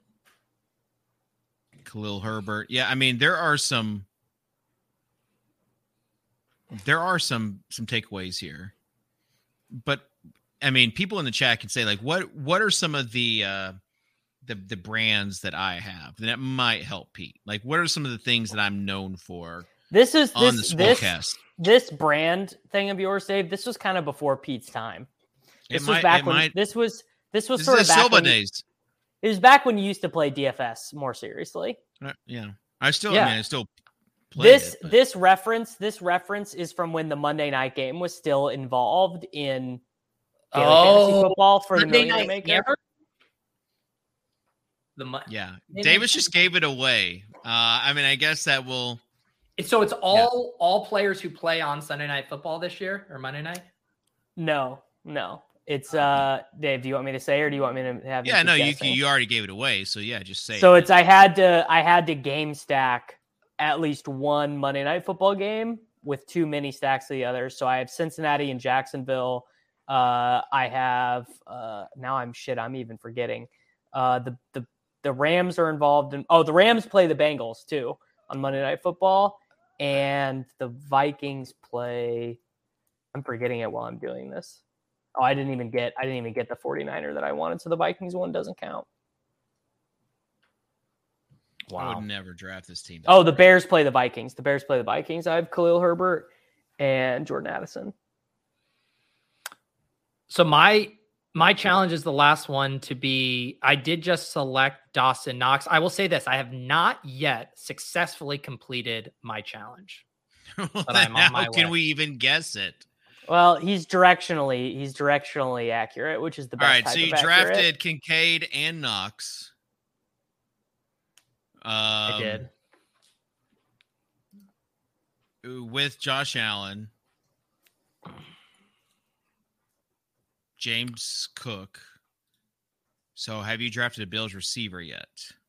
Khalil Herbert. Yeah, I mean, there are some there are some some takeaways here. But I mean, people in the chat can say like what what are some of the uh the the brands that I have that might help Pete? Like what are some of the things that I'm known for
This is
on
this
the
this
Swolecast?
this brand thing of yours, Dave. This was kind of before Pete's time.
It
This was
might-
back
it
when
might-
this was this was
This
sort
is
of
the
back
Silva
when you-
days.
it was back when you used to play D F S more seriously.
Uh, Yeah. I still
Yeah.
I mean I still play
This
it, but-
this reference this reference is from when the Monday night game was still involved in daily fantasy
Oh,
football for the
Monday
Millionaire
Night
Maker.
Hammer? The mo-
yeah.
Maybe-
Davis just gave it away. Uh I mean I guess that will
So it's all all players who play on Sunday Night Football this year or Monday night.
No, no. It's uh Dave, do you want me to say or do you want me to have
Yeah,
keep
no, you
guessing?
you already gave it away, so yeah, just say
So
it.
it's I had to I had to game stack at least one Monday night football game with two mini stacks of the others. So I have Cincinnati and Jacksonville. Uh, I have uh, now I'm shit. I'm even forgetting. Uh, the the the Rams are involved in. Oh, the Rams play the Bengals too on Monday Night Football, and the Vikings play. I'm forgetting it while I'm doing this. Oh, I didn't even get I didn't even get the 49er that I wanted, so the Vikings one doesn't count.
I would never draft this team.
Oh, the Bears play the Vikings. The Bears play the Vikings. I have Khalil Herbert and Jordan Addison.
So my my challenge is the last one to be, I did just select Dawson Knox. I will say this, I have not yet successfully completed my challenge.
Well,
But I'm on
how
my
can
way.
we even guess it?
Well, he's directionally he's directionally accurate, which is the
All
best
right,
type
so you
of accurate.
drafted Kincaid and Knox. Um,
I did.
With Josh Allen, James Cook. So have you drafted a Bills receiver yet?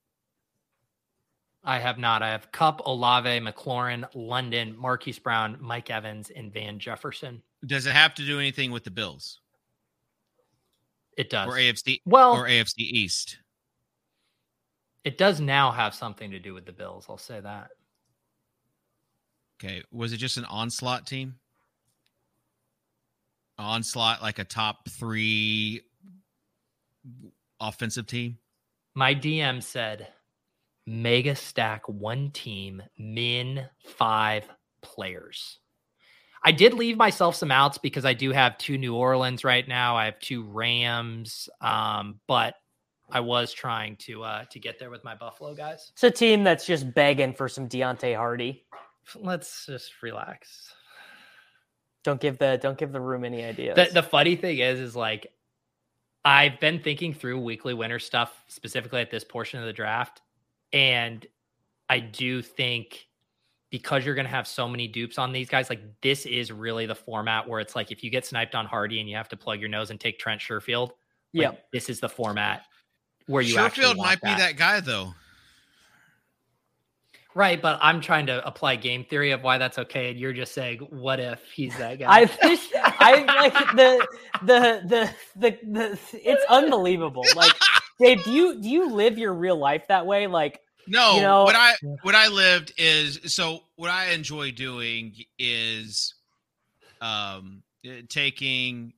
I have not. I have Cup, Olave, McLaurin, London, Marquise Brown, Mike Evans, and Van Jefferson.
Does it have to do anything with the Bills
It does.
or A F C
Well,
or A F C East?
it does now have something to do with the Bills. I'll say that.
Okay, was it just an onslaught team? Onslaught, like a top three offensive team?
My D M said, mega stack one team, min five players. I did leave myself some outs because I do have two New Orleans right now. I have two Rams, um, but I was trying to uh, to get there with my Buffalo guys.
It's a team that's just begging for some Deontay Hardy.
Let's just relax.
Don't give the don't give the room any ideas.
The, the funny thing is, is like, I've been thinking through weekly winner stuff specifically at this portion of the draft. And I do think because you're going to have so many dupes on these guys, like this is really the format where it's like, if you get sniped on Hardy and you have to plug your nose and take Trent Sherfield,
yeah,
like, this is the format where you actually
Sherfield
want
might
that.
be that guy, though.
Right, but I'm trying to apply game theory of why that's okay, and you're just saying, "What if he's that guy?"
I wish I like the, the the the the. It's unbelievable. Like, Dave, do you do you live your real life that way? Like,
No,
you know,
what I what I lived is so what I enjoy doing is um taking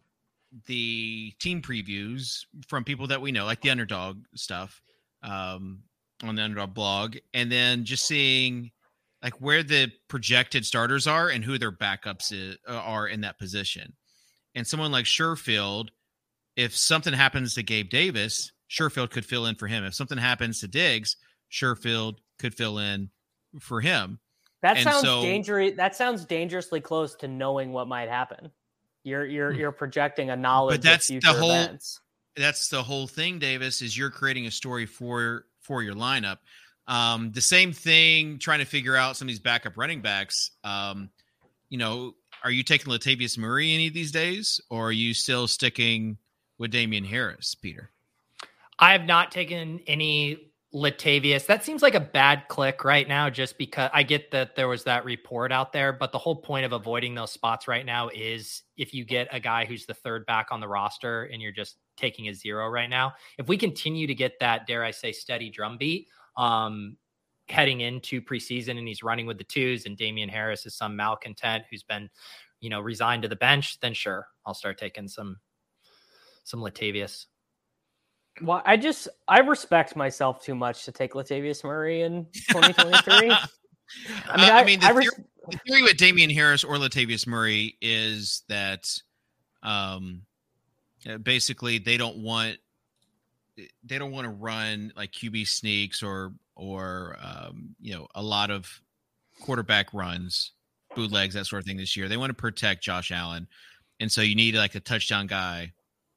the team previews from people that we know, like the underdog stuff. Um on the underdog blog, and then just seeing like where the projected starters are and who their backups is, uh, are in that position. And someone like Sherfield, if something happens to Gabe Davis, Sherfield could fill in for him. If something happens to Diggs, Sherfield could fill in for him.
that
and
sounds
so-
dangerous. That sounds dangerously close to knowing what might happen. You're you're you're projecting a knowledge
But that's
of
the
future
whole-
events.
That's the whole thing, Davis, is you're creating a story for for your lineup. Um, the same thing, trying to figure out some of these backup running backs. Um, you know, are you taking Latavius Murray any of these days, or are you still sticking with Damian Harris, Peter?
I have not taken any Latavius. That seems like a bad click right now, just because I get that there was that report out there, but the whole point of avoiding those spots right now is if you get a guy who's the third back on the roster and you're just taking a zero right now. If we continue to get that, dare I say, steady drumbeat um, heading into preseason and he's running with the twos and Damian Harris is some malcontent who's been, you know, resigned to the bench, then sure, I'll start taking some, some Latavius.
Well, I just I respect myself too much to take Latavius Murray in twenty twenty-three. I mean,
Uh,
I,
I mean, the
I res-
theory- The theory with Damian Harris or Latavius Murray is that um, uh, basically they don't want they don't want to run like Q B sneaks or or um, you know, a lot of quarterback runs, bootlegs, that sort of thing this year. They want to protect Josh Allen, and so you need like a touchdown guy,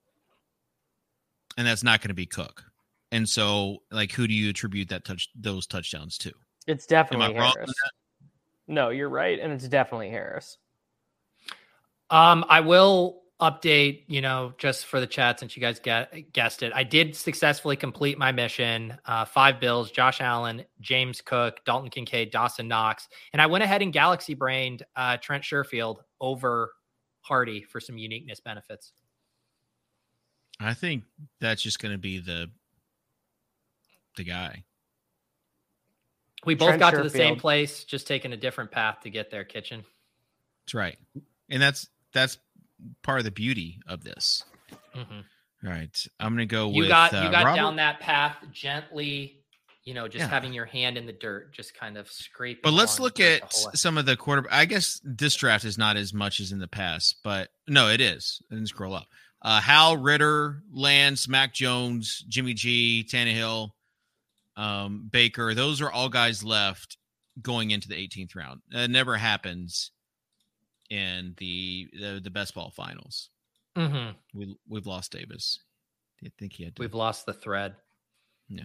and that's not going to be Cook. And so, like, who do you attribute that touch those touchdowns to?
it's
Am I
definitely
wrong
Harris.
with that?
No, you're right, and it's definitely Harris.
Um, I will update, you know, just for the chat, since you guys get, guessed it. I did successfully complete my mission. Uh, five Bills, Josh Allen, James Cook, Dalton Kincaid, Dawson Knox. And I went ahead and galaxy brained uh, Trent Sherfield over Hardy for some uniqueness benefits.
I think that's just going to be the the guy.
We both
Trent
got to the same
Sherfield.
place, just taking a different path to get there. Kitchen.
That's right. And that's that's part of the beauty of this.
Mm-hmm.
All right. I'm going to go
You
with
got
uh,
you got
Robert.
down that path gently, you know, just
Yeah.
having your hand in the dirt, just kind of scraping.
But let's
along
look
the dirt
at
the whole way.
some of the quarter. I guess this draft is not as much as in the past, but no, it is. I didn't scroll up. Uh, Hal, Ritter, Lance, Mac Jones, Jimmy G, Tannehill, um, Baker. Those are all guys left going into the eighteenth round. It never happens in the the, the best ball finals.
Mhm.
We we've lost Davis. I think he had to.
We've lost the thread.
Yeah.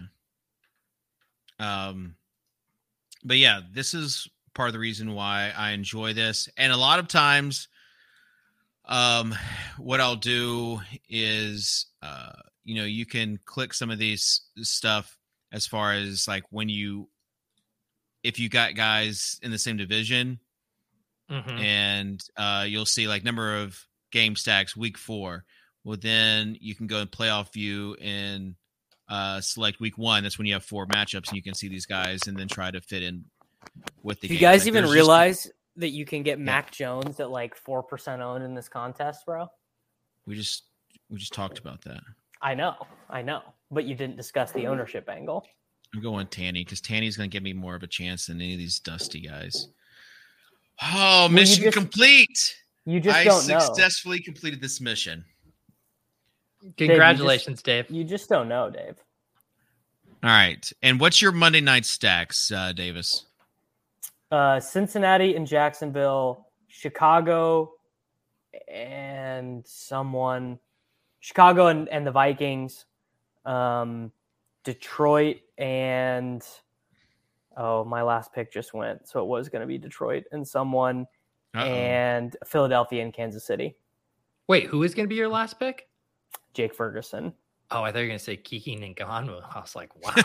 Um, but yeah, this is part of the reason why I enjoy this. And a lot of times, um, what I'll do is, uh, you know, you can click some of these stuff as far as like when you, if you got guys in the same division,
Mhm.
and uh, you'll see like number of game stacks week four. Well, then you can go in playoff view and uh, select week one. That's when you have four matchups and you can see these guys and then try to fit in with the
Do you
game.
guys
Like,
even
there's just-
realize that you can get Mac Jones at like four percent owned in this contest, bro?
we just we just talked about that.
I know, I know, but you didn't discuss the ownership angle.
I'm going Tanny because Tanny's going to give me more of a chance than any of these dusty guys. Oh,
you
mission
just-
complete.
You just
I
don't know.
successfully completed this mission.
Congratulations, Dave.
You just don't know, Dave.
All right. And what's your Monday night stacks, uh, Davis?
Uh, Cincinnati and Jacksonville, Chicago, and someone, Chicago and, and the Vikings, um, Detroit and oh, my last pick just went, so it was going to be Detroit and someone,
Uh-oh.
and Philadelphia and Kansas City.
Wait, who is going to be your last pick?
Jake Ferguson.
Oh, I thought you were going to say Kiki Ngannou. I was like, wow.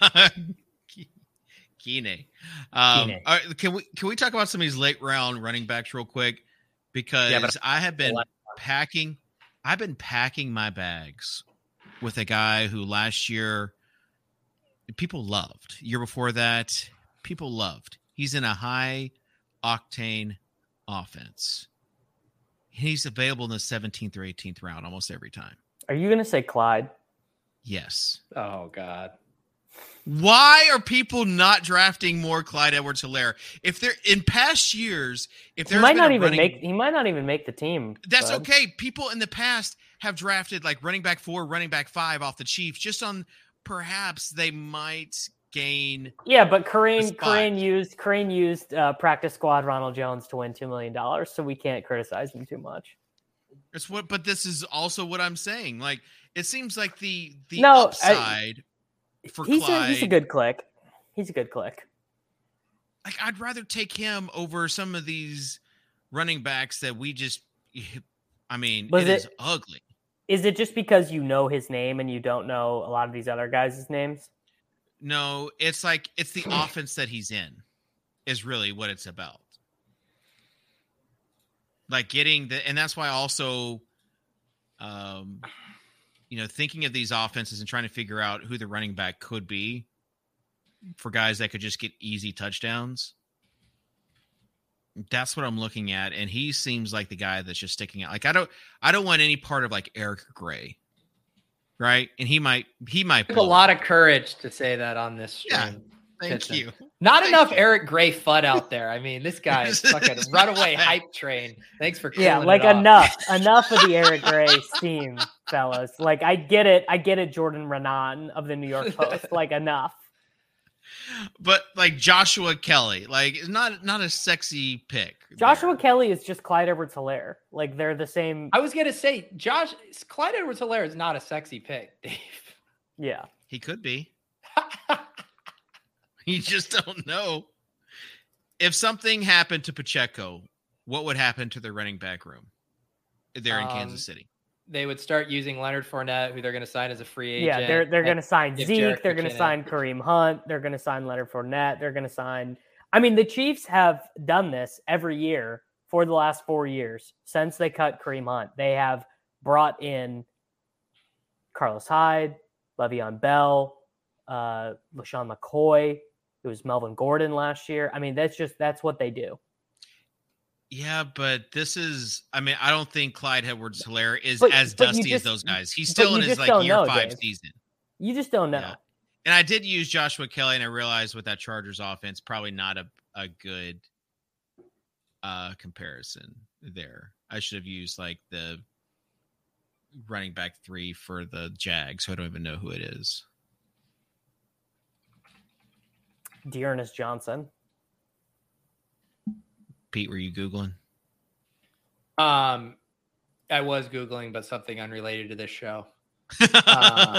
Kine. Um,
Kine.
all right, can we can we talk about some of these late round running backs real quick? Because
Yeah, but-
I have been packing, I've been packing my bags with a guy who last year people loved. Year before that, people loved. He's in a high octane offense. He's available in the seventeenth or eighteenth round almost every time.
Are you going to say Clyde?
Yes.
Oh, God.
Why are people not drafting more Clyde Edwards-Helaire? If they're in past years, if
He
there's
might
been
not
a
even
running,
make. He might not even make the team.
that's
bud.
okay. People in the past have drafted like running back four, running back five off the Chiefs, just on perhaps they might gain.
Yeah, but Kareem
The spot.
Kareem used Kareem used uh, practice squad Ronald Jones to win two million dollars, so we can't criticize him too much.
It's what, but this is also what I'm saying. Like it seems like the the
No, I-
upside for
He's
Clyde.
a, he's a good click. He's a good click.
Like I'd rather take him over some of these running backs that we just. I mean,
Was
it is
it-
ugly.
Is it just because you know his name and you don't know a lot of these other guys' names?
No, it's like it's the offense that he's in is really what it's about. Like getting the, and that's why also, um, you know, thinking of these offenses and trying to figure out who the running back could be for guys that could just get easy touchdowns. That's what I'm looking at, and he seems like the guy that's just sticking out. Like I don't, I don't want any part of like Eric Gray, right? And he might, he might.
Took a
blow.
lot of courage to say that on this stream.
Yeah, Thank
Kitchen.
you.
Not
Thank
enough
you.
Eric Gray F U D out there. I mean, this guy is fucking runaway hype train. Thanks for
Yeah,
cooling
like
it off.
enough, enough of the Eric Gray steam, fellas. Like I get it, I get it. Jordan Renan of the New York Post. Like enough.
But like Joshua Kelly, like it's not not a sexy pick.
Joshua
there.
Kelly is just Clyde Edwards-Helaire. Like they're the same.
I was gonna say, Josh Clyde Edwards-Helaire is not a sexy pick, Dave.
Yeah.
He could be. You just don't know. If something happened to Pacheco, what would happen to their running back room there in
Um,
Kansas City?
They would start using Leonard Fournette, who they're going to sign as a free agent.
Yeah, they're they're
and-
going to sign
give
Zeke.
Jerick
They're going to
McKinnon.
sign Kareem Hunt. They're going to sign Leonard Fournette. They're going to sign. I mean, the Chiefs have done this every year for the last four years since they cut Kareem Hunt. They have brought in Carlos Hyde, Le'Veon Bell, uh, LaShawn McCoy. It was Melvin Gordon last year. I mean, that's just that's what they do.
Yeah, but this is, I mean, I don't think Clyde Edwards-Helaire is
But-
as
but you
dusty as
just-
those guys. He's
but
still
you
in his
just
like
don't
year
know,
five
Dave.
season.
You just don't know.
Yeah. And I did use Joshua Kelly, and I realized with that Chargers offense, probably not a, a good uh, comparison there. I should have used like the running back three for the Jags, so I don't even know who it is.
Dearness Johnson.
Pete, were you Googling?
Um, I was Googling, but something unrelated to this show. Uh,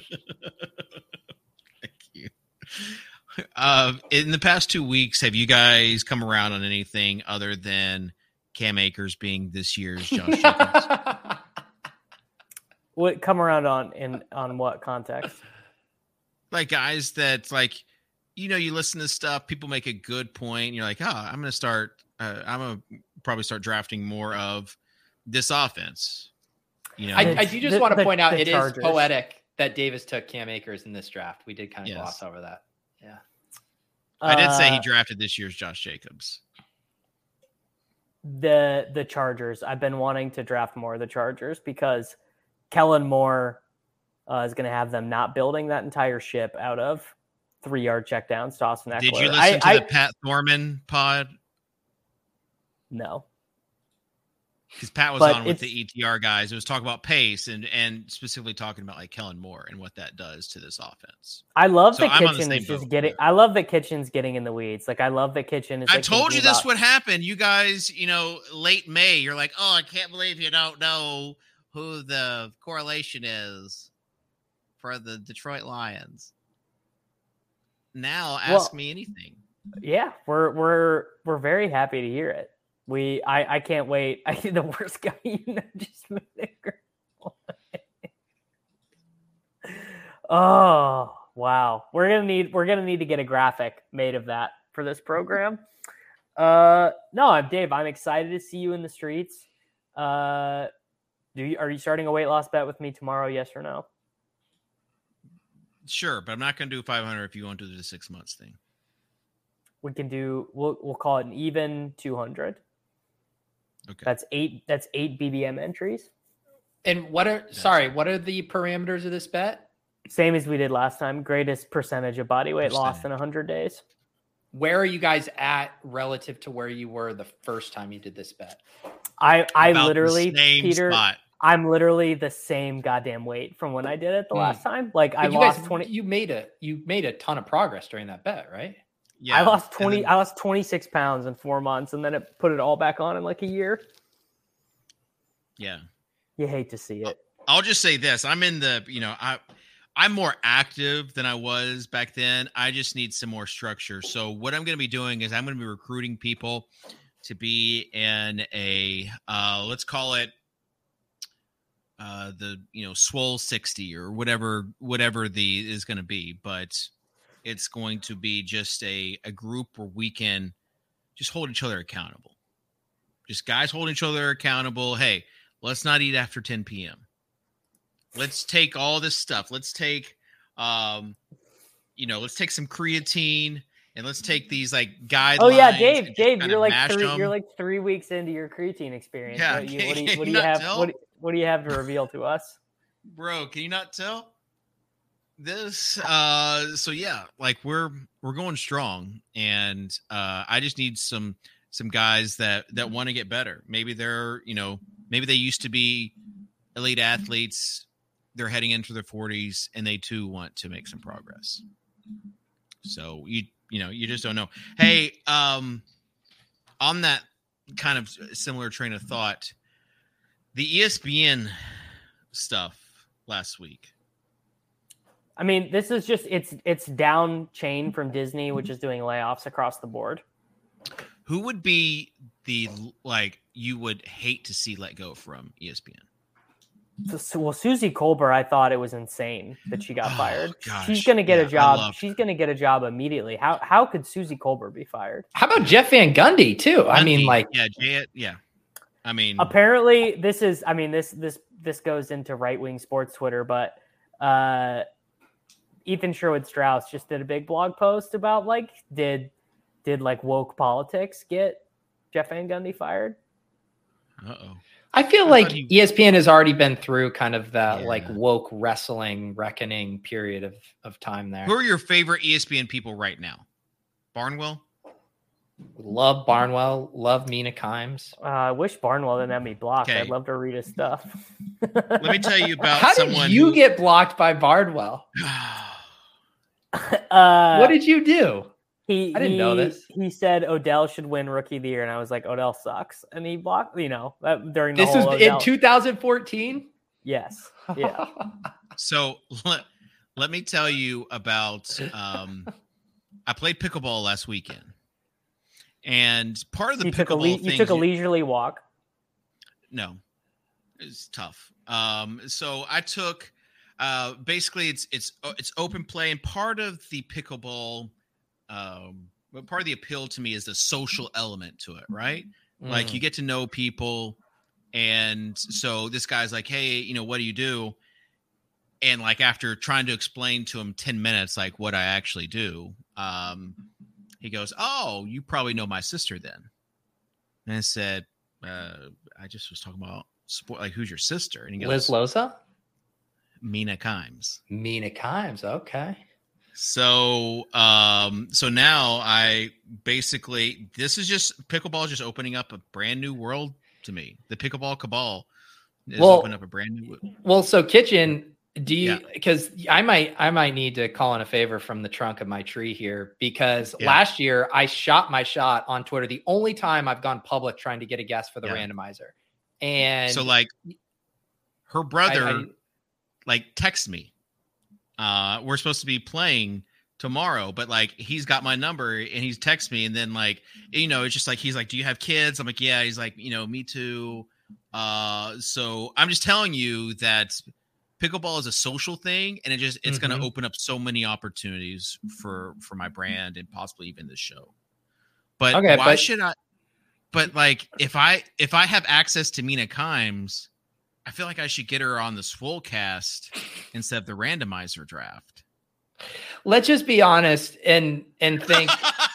Thank you. Uh, in the past two weeks, have you guys come around on anything other than Cam Akers being this year's Josh Jacobs?
What come around on in on what context?
Like guys that like, you know, you listen to stuff, people make a good point. And you're like, oh, I'm going to start, uh, I'm going to probably start drafting more of this offense. You know,
I, I do just
The-
want to
the-
point out
the
it
Chargers.
is poetic that Davis took Cam Akers in this draft. We did kind of
Yes.
gloss over that. Yeah.
I did say he
Uh,
drafted this year's Josh Jacobs.
the the Chargers. I've been wanting to draft more of the Chargers because Kellen Moore uh, is going to have them not building that entire ship out of three yard checkdowns to Austin Eckler.
Did you listen
I,
to
I,
the Pat Thorman pod?
No.
Because Pat was
But
on with
it's-
the E T R guys. It was talking about pace and and specifically talking about like Kellen Moore and what that does to this offense.
I love
So
that
I'm on the
Kitchen
same
is just
boat.
getting. I love that Kitchen's getting in the weeds. Like I love that Kitchen is.
I
like,
told you
thinking
this
about-
would happen. You guys, you know, late May, you're like, oh, I can't believe you don't know who the correlation is for the Detroit Lions. Now ask
Well-
me anything.
Yeah, we're we're we're very happy to hear it. We I I can't wait. I the worst guy you know just made it. girl. Oh wow, we're gonna need we're gonna need to get a graphic made of that for this program. Uh, no, I'm Dave. I'm excited to see you in the streets. Uh, do you are you starting a weight loss bet with me tomorrow? Yes or no?
Sure, but I'm not going to do five hundred if you want to do the six months thing.
We can do. We'll we'll call it an even two hundred.
Okay.
That's eight. That's eight B B M entries.
And what are, sorry, what are the parameters of this bet?
Same as we did last time. Greatest percentage of body weight lost in
Percentage.
one hundred days.
Where are you guys at relative to where you were the first time you did this bet?
I I
About the
literally
same
Peter.
spot.
I'm literally the same goddamn weight from when I did it the
Hmm.
last time. Like I
But you
lost
guys,
twenty.
You made a you made a ton of progress during that bet, right?
Yeah,
I lost
and
twenty.
then-
I lost twenty-six pounds in four months, and then it put it all back on in like a year.
yeah.
You hate to see it.
I'll just say this. I'm in the, you know, I I'm more active than I was back then. I just need some more structure. So what I'm going to be doing is I'm going to be recruiting people to be in a uh let's call it uh the, you know, Swole sixty or whatever whatever the is going to be, but it's going to be just a a group where we can just hold each other accountable. Just guys holding each other accountable. Hey, let's not eat after ten p.m. Let's take all this stuff. Let's take, um, you know, let's take some creatine and let's take these like guidelines.
Oh yeah,
and
Dave.
just
Dave,
kinda
you're like
mash
three.
them.
You're like three weeks into your creatine experience.
Yeah,
What, you, what do you,
can
what do
you
you
not
have?
tell?
What, what do you have to reveal to us?
Bro, can you not tell this? Uh, so yeah, like we're we're going strong, and uh, I just need some some guys that that want to get better. Maybe they're, you know, maybe they used to be elite athletes. They're heading into their forties, and they too want to make some progress. So you you know you just don't know. Hey, um, on that kind of similar train of thought, the E S P N stuff last week.
I mean, this is just it's it's down chain from Disney, which is doing layoffs across the board.
Who would be the like you would hate to see let go from E S P N?
So, well, Susie Colbert, I thought it was insane that she got
Oh,
fired.
gosh.
She's going to get
Yeah,
a
I
job.
love
She's going to get a job immediately. How how could Susie Colbert be fired?
How about Jeff Van Gundy too? I mean,
Gundy,
like,
yeah, Jay, yeah. I mean,
Apparently, this is. I mean, this this this goes into right wing sports Twitter, but uh, Ethan Sherwood Strauss just did a big blog post about like did did like woke politics get Jeff Van Gundy fired?
Uh-oh.
I feel
I
like
thought he-
E S P N has already been through kind of that
Yeah.
like woke wrestling reckoning period of, of time there.
Who are your favorite E S P N people right now? Barnwell?
Love Barnwell. Love Mina Kimes.
Uh, I wish Barnwell didn't have me blocked.
Okay.
I'd love to read his stuff.
Let me tell you about
How
someone
did you
who-
get blocked by Barnwell?
uh,
What did you do?
he?
I didn't
he,
know this.
He said Odell should win Rookie of the Year, and I was like, Odell sucks, and he blocked. You know, that, during the
This
whole
was
Odell.
in two thousand fourteen.
Yes, yeah.
So let, let me tell you about um I played pickleball last weekend. And part of the
You took a
pickleball
le-
thing
you took a leisurely walk.
No. It's tough. Um so I took uh basically it's it's it's open play, and part of the pickleball um but part of the appeal to me is the social element to it, right? Like you get to know people. And so this guy's like, hey, you know, what do you do? And like, after trying to explain to him ten minutes, like what I actually do, um, he goes, oh, you probably know my sister then. And I said, uh, I just was talking about sport. Like, who's your sister? And he goes,
Liz Loza?
Mina Kimes.
Mina Kimes. Okay.
So, um, so now I basically, this is just pickleball is just opening up a brand new world to me. The pickleball cabal is
Well-
opening up a brand new.
Well, so Kitchen, do you,
Yeah.
because I might, I might need to call in a favor from the trunk of my tree here, because
Yeah.
last year I shot my shot on Twitter. The only time I've gone public trying to get a guest for the
Yeah.
randomizer. And
So like, her brother
I- I-
like text me. Uh, we're supposed to be playing tomorrow, but like he's got my number and he's text me, and then like, you know, it's just like he's like, do you have kids? I'm like, yeah. He's like, you know, me too. Uh, so I'm just telling you that pickleball is a social thing, and it just it's
Mhm.
going to open up so many opportunities for for my brand and possibly even this show. But
Okay,
why
but-
should I? But like, if I if I have access to Mina Kimes, I feel like I should get her on the Swolecast instead of the randomizer draft.
let's just be honest and, and think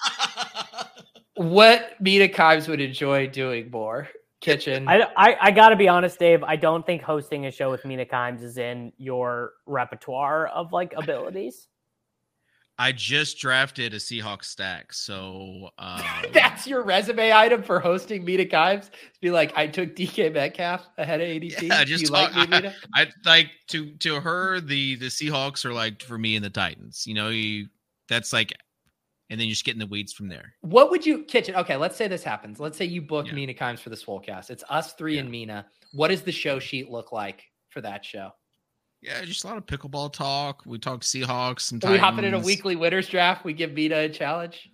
what Mina Kimes would enjoy doing more. Kitchen.
I, I, I got to be honest, Dave. I don't think hosting a show with Mina Kimes is in your repertoire of like abilities.
I just drafted a Seahawks stack, so um,
That's your resume item for hosting Mina Kimes? Be like, I took D K Metcalf ahead of A D T.
yeah,
Do
just
you
talk,
like me, Mina?
I, I like to to her the the Seahawks are like for me and the Titans. You know, you that's like, and then you just get in the weeds from there.
What would you Kitchen? Okay, let's say this happens. Let's say you book
Yeah.
Mina Kimes for the Swolecast. It's us three
Yeah.
and Mina. What does the show sheet look like for that show?
Yeah, just a lot of pickleball talk. We talk Seahawks. Some
Are we hopping in a
Titans.
weekly winners draft? We give Mina a challenge.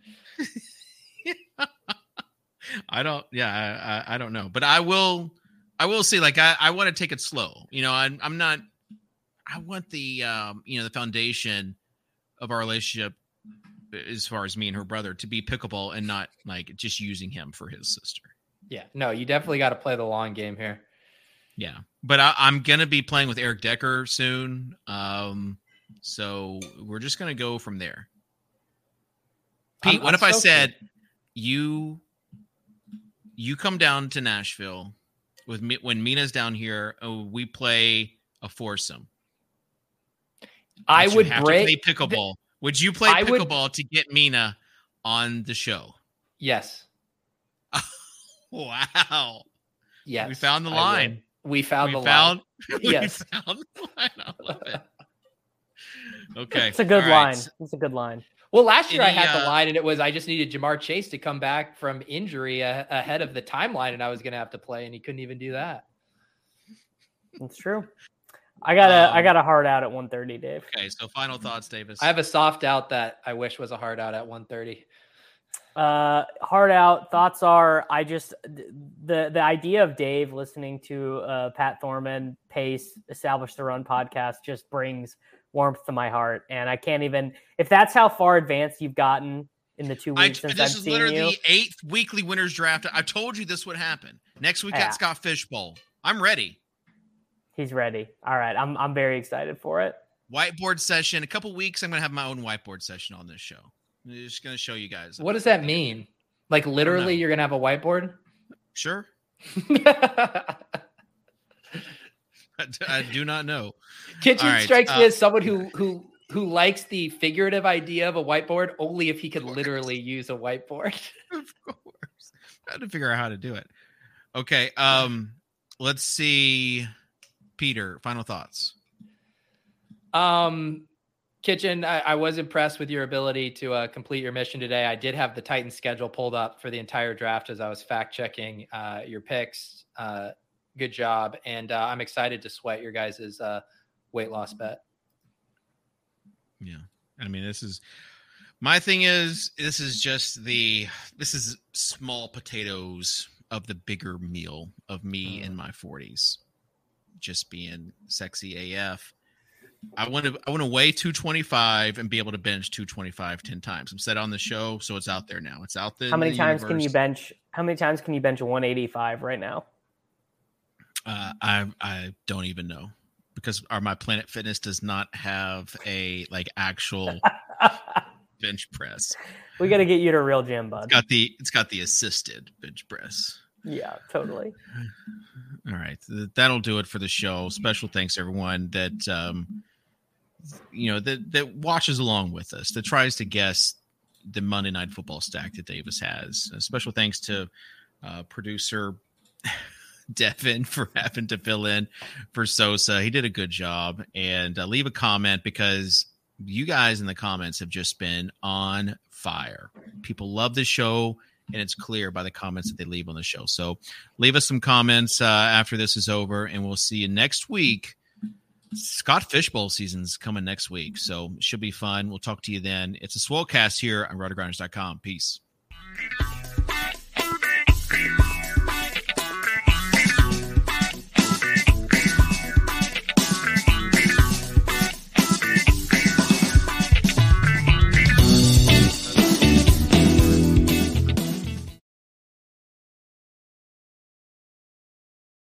I don't. Yeah, I, I, I don't know, but I will. I will say, like, I, I want to take it slow. You know, I'm I'm not. I want the um, you know, the foundation of our relationship, as far as me and her brother, to be pickleball and not like just using him for his sister.
Yeah, no, you definitely got to play the long game here.
Yeah, but I, I'm gonna be playing with Eric Decker soon. Um, so we're just gonna go from there. Pete,
I'm-
what
I'm
if I
so
said you you come down to Nashville with me when Mina's down here? Oh, we play a foursome.
I
But you
would
have
break.
to play pickleball. Would you play
I would-
pickleball to get Mina on the show?
Yes.
Wow,
Yes.
we found the
I
line.
would. We found
we
the
found,
line.
we
Yes.
found the line. I love it. Okay,
It's a good
all right.
line. It's a good line.
Well, last year I
Any,
had the
uh,
line, and it was I just needed Jamar Chase to come back from injury a- ahead of the timeline, and I was going to have to play, and he couldn't even do that.
It's true. I got a I
Um,
got a hard out at one thirty, Dave.
Okay, so final thoughts, Davis.
I have a soft out that I wish was a hard out at one thirty.
Uh, hard out. Thoughts are I just the the idea of Dave listening to uh, Pat Thorman Pace Establish the Run podcast just brings warmth to my heart, and I can't even if that's how far advanced you've gotten in the two
I,
weeks since I've
this is
seen
literally
you.
the eighth weekly winners draft. I told you this would happen. Next week
Yeah.
at Scott Fishbowl. I'm ready.
He's ready. All right, I'm I'm very excited for it.
whiteboard session. A couple weeks, I'm going to have my own whiteboard session on this show. I'm just going to show you guys.
What does that mean? Like literally, you're going to have a whiteboard?
Sure. I, d- I do not know.
Kitchen
right,
strikes
uh,
me as someone who who who likes the figurative idea of a whiteboard only if he could literally use a whiteboard.
Of course. I had to figure out how to do it. Okay. Um, let's see. Peter, final thoughts.
Um, Kitchen, I, I was impressed with your ability to uh, complete your mission today. I did have the Titans schedule pulled up for the entire draft as I was fact checking uh, your picks. Uh, good job. And uh, I'm excited to sweat your guys' uh, weight loss bet.
Yeah. I mean, this is my thing is this is just the this is small potatoes of the bigger meal of me mm. in my forties. Just being sexy A F. I want to I want to weigh two twenty-five and be able to bench two twenty-five ten times. I'm set on the show, so it's out there now. It's out there.
How many
the
times
universe.
can you bench? How many times can you bench one eighty-five right now?
Uh, I I don't even know because our my Planet Fitness does not have a like actual bench press.
We got to get you to Real Gym, bud.
It's got the it's got the assisted bench press.
Yeah, totally.
All right, that'll do it for the show. Special thanks to everyone that um, you know that that watches along with us, that tries to guess the Monday Night Football stack that Davis has. A special thanks to uh, producer Devin for having to fill in for Sosa. He did a good job. And uh, leave a comment because you guys in the comments have just been on fire. People love the show. And it's clear by the comments that they leave on the show. So leave us some comments uh, after this is over, and we'll see you next week. Scott Fishbowl season's coming next week, so it should be fun. We'll talk to you then. It's a Swolecast here on roto grinders dot com. Peace.